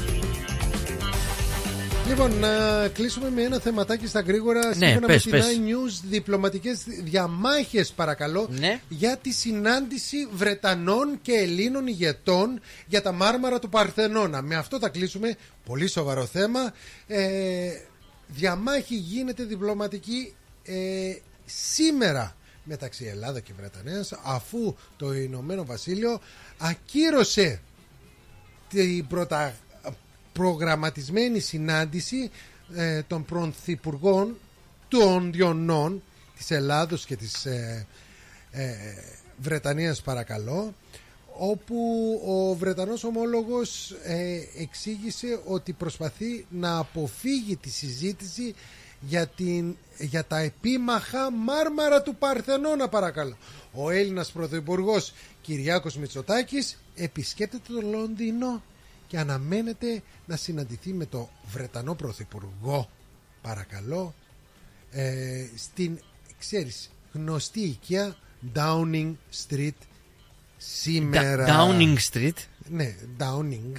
Λοιπόν, να κλείσουμε με ένα θεματάκι στα γρήγορα. Σύμφωνα με την iNews, διπλωματικές διαμάχες, παρακαλώ, για τη συνάντηση Βρετανών και Ελλήνων ηγετών για τα Μάρμαρα του Παρθενώνα. Με αυτό θα κλείσουμε. Πολύ σοβαρό θέμα. Διαμάχη γίνεται διπλωματική σήμερα μεταξύ Ελλάδα και Βρετανίας, αφού το Ηνωμένο Βασίλειο ακύρωσε την προγραμματισμένη συνάντηση των πρωθυπουργών των διονών της Ελλάδος και της Βρετανίας, παρακαλώ, όπου ο Βρετανός ομόλογος εξήγησε ότι προσπαθεί να αποφύγει τη συζήτηση για τα επίμαχα Μάρμαρα του Παρθενώνα, παρακαλώ. Ο Έλληνας πρωθυπουργός Κυριάκος Μητσοτάκης επισκέπτεται το Λονδίνο και αναμένεται να συναντηθεί με το Βρετανό πρωθυπουργό, παρακαλώ, στην, ξέρεις, γνωστή οικία Downing Street σήμερα. Downing Street. Ναι, Downing.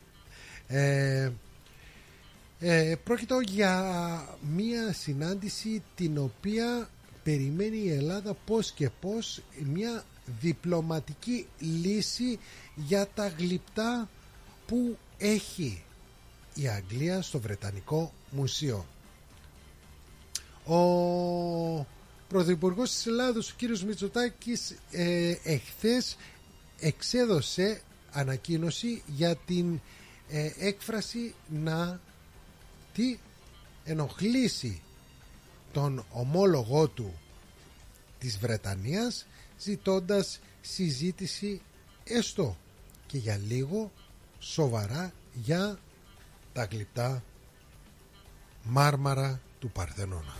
Πρόκειται για μία συνάντηση την οποία περιμένει η Ελλάδα πώς και πώς, μια διπλωματική λύση για τα γλυπτά που έχει η Αγγλία στο Βρετανικό Μουσείο. Ο Πρωθυπουργός της Ελλάδος, ο κύριος Μητσοτάκης, εχθές εξέδωσε ανακοίνωση για την έκφραση να ενοχλήσει τον ομόλογό του της Βρετανίας, ζητώντας συζήτηση, έστω και για λίγο, σοβαρά για τα γλυπτά μάρμαρα του Παρθενώνα.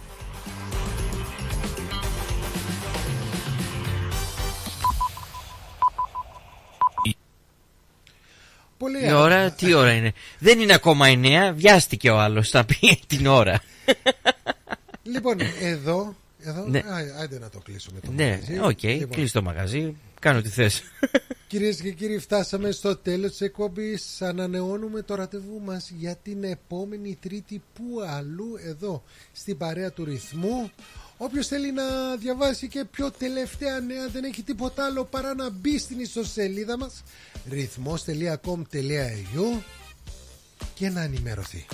Η ώρα, τι ώρα είναι? Δεν είναι ακόμα 9, βιάστηκε ο άλλος, θα πει την ώρα. Λοιπόν, εδώ ναι. Άντε να το κλείσουμε το ναι, μαγαζί. Λοιπόν. Κλείσει το μαγαζί, κάνω τι θες. Κυρίες και κύριοι, φτάσαμε στο τέλος της εκπομπής. Ανανεώνουμε το ραντεβού μας για την επόμενη Τρίτη. Πού αλλού? Εδώ, στην παρέα του Ρυθμού. Όποιος θέλει να διαβάσει και πιο τελευταία νέα, δεν έχει τίποτα άλλο παρά να μπει στην ιστοσελίδα μας rhythmos.com.au και να ενημερωθεί.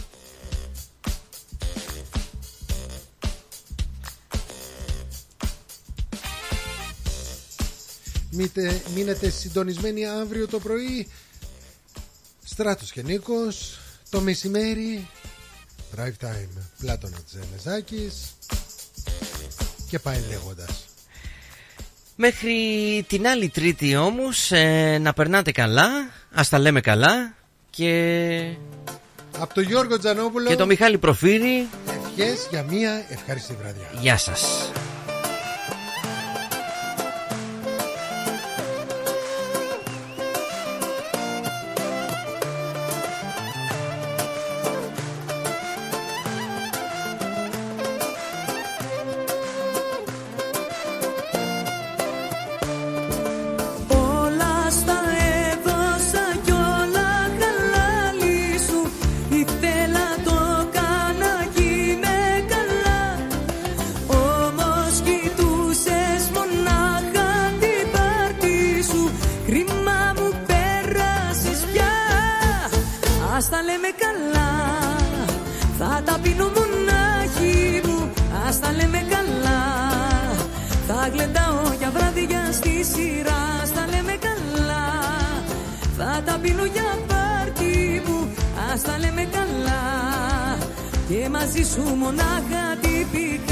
Μείνετε συντονισμένοι αύριο το πρωί. Στράτος και Νίκος. Το μεσημέρι Drive Time Πλάτωνα Τζενεζάκης. Και πάει λέγοντας. Μέχρι την άλλη Τρίτη όμως να περνάτε καλά. Ας τα λέμε καλά. Και από τον Γιώργο Τζανόπουλο και τον Μιχάλη Προφύρη, ευχές για μια ευχάριστη βραδιά. Γεια σας. Και μαζί σου μονάχα τυπικά.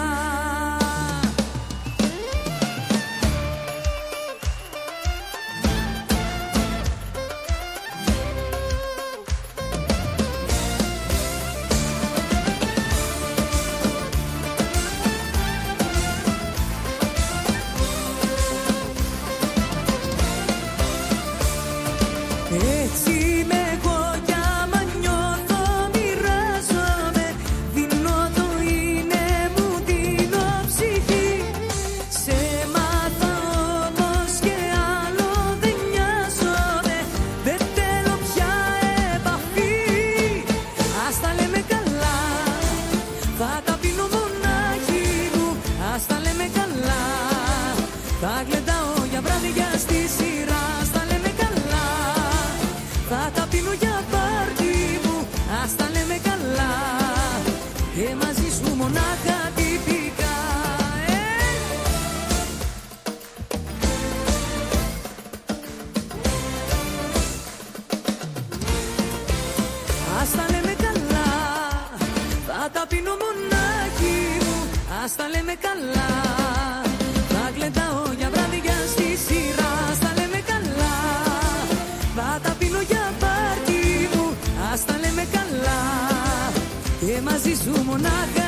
Ας τα λέμε καλά. Θα γλεντάω για βράδια στη σειρά. Ας τα λέμε καλά. Θα τα πίνω για πάρτι μου. Ας τα λέμε καλά. Και μαζί σου μονάχα.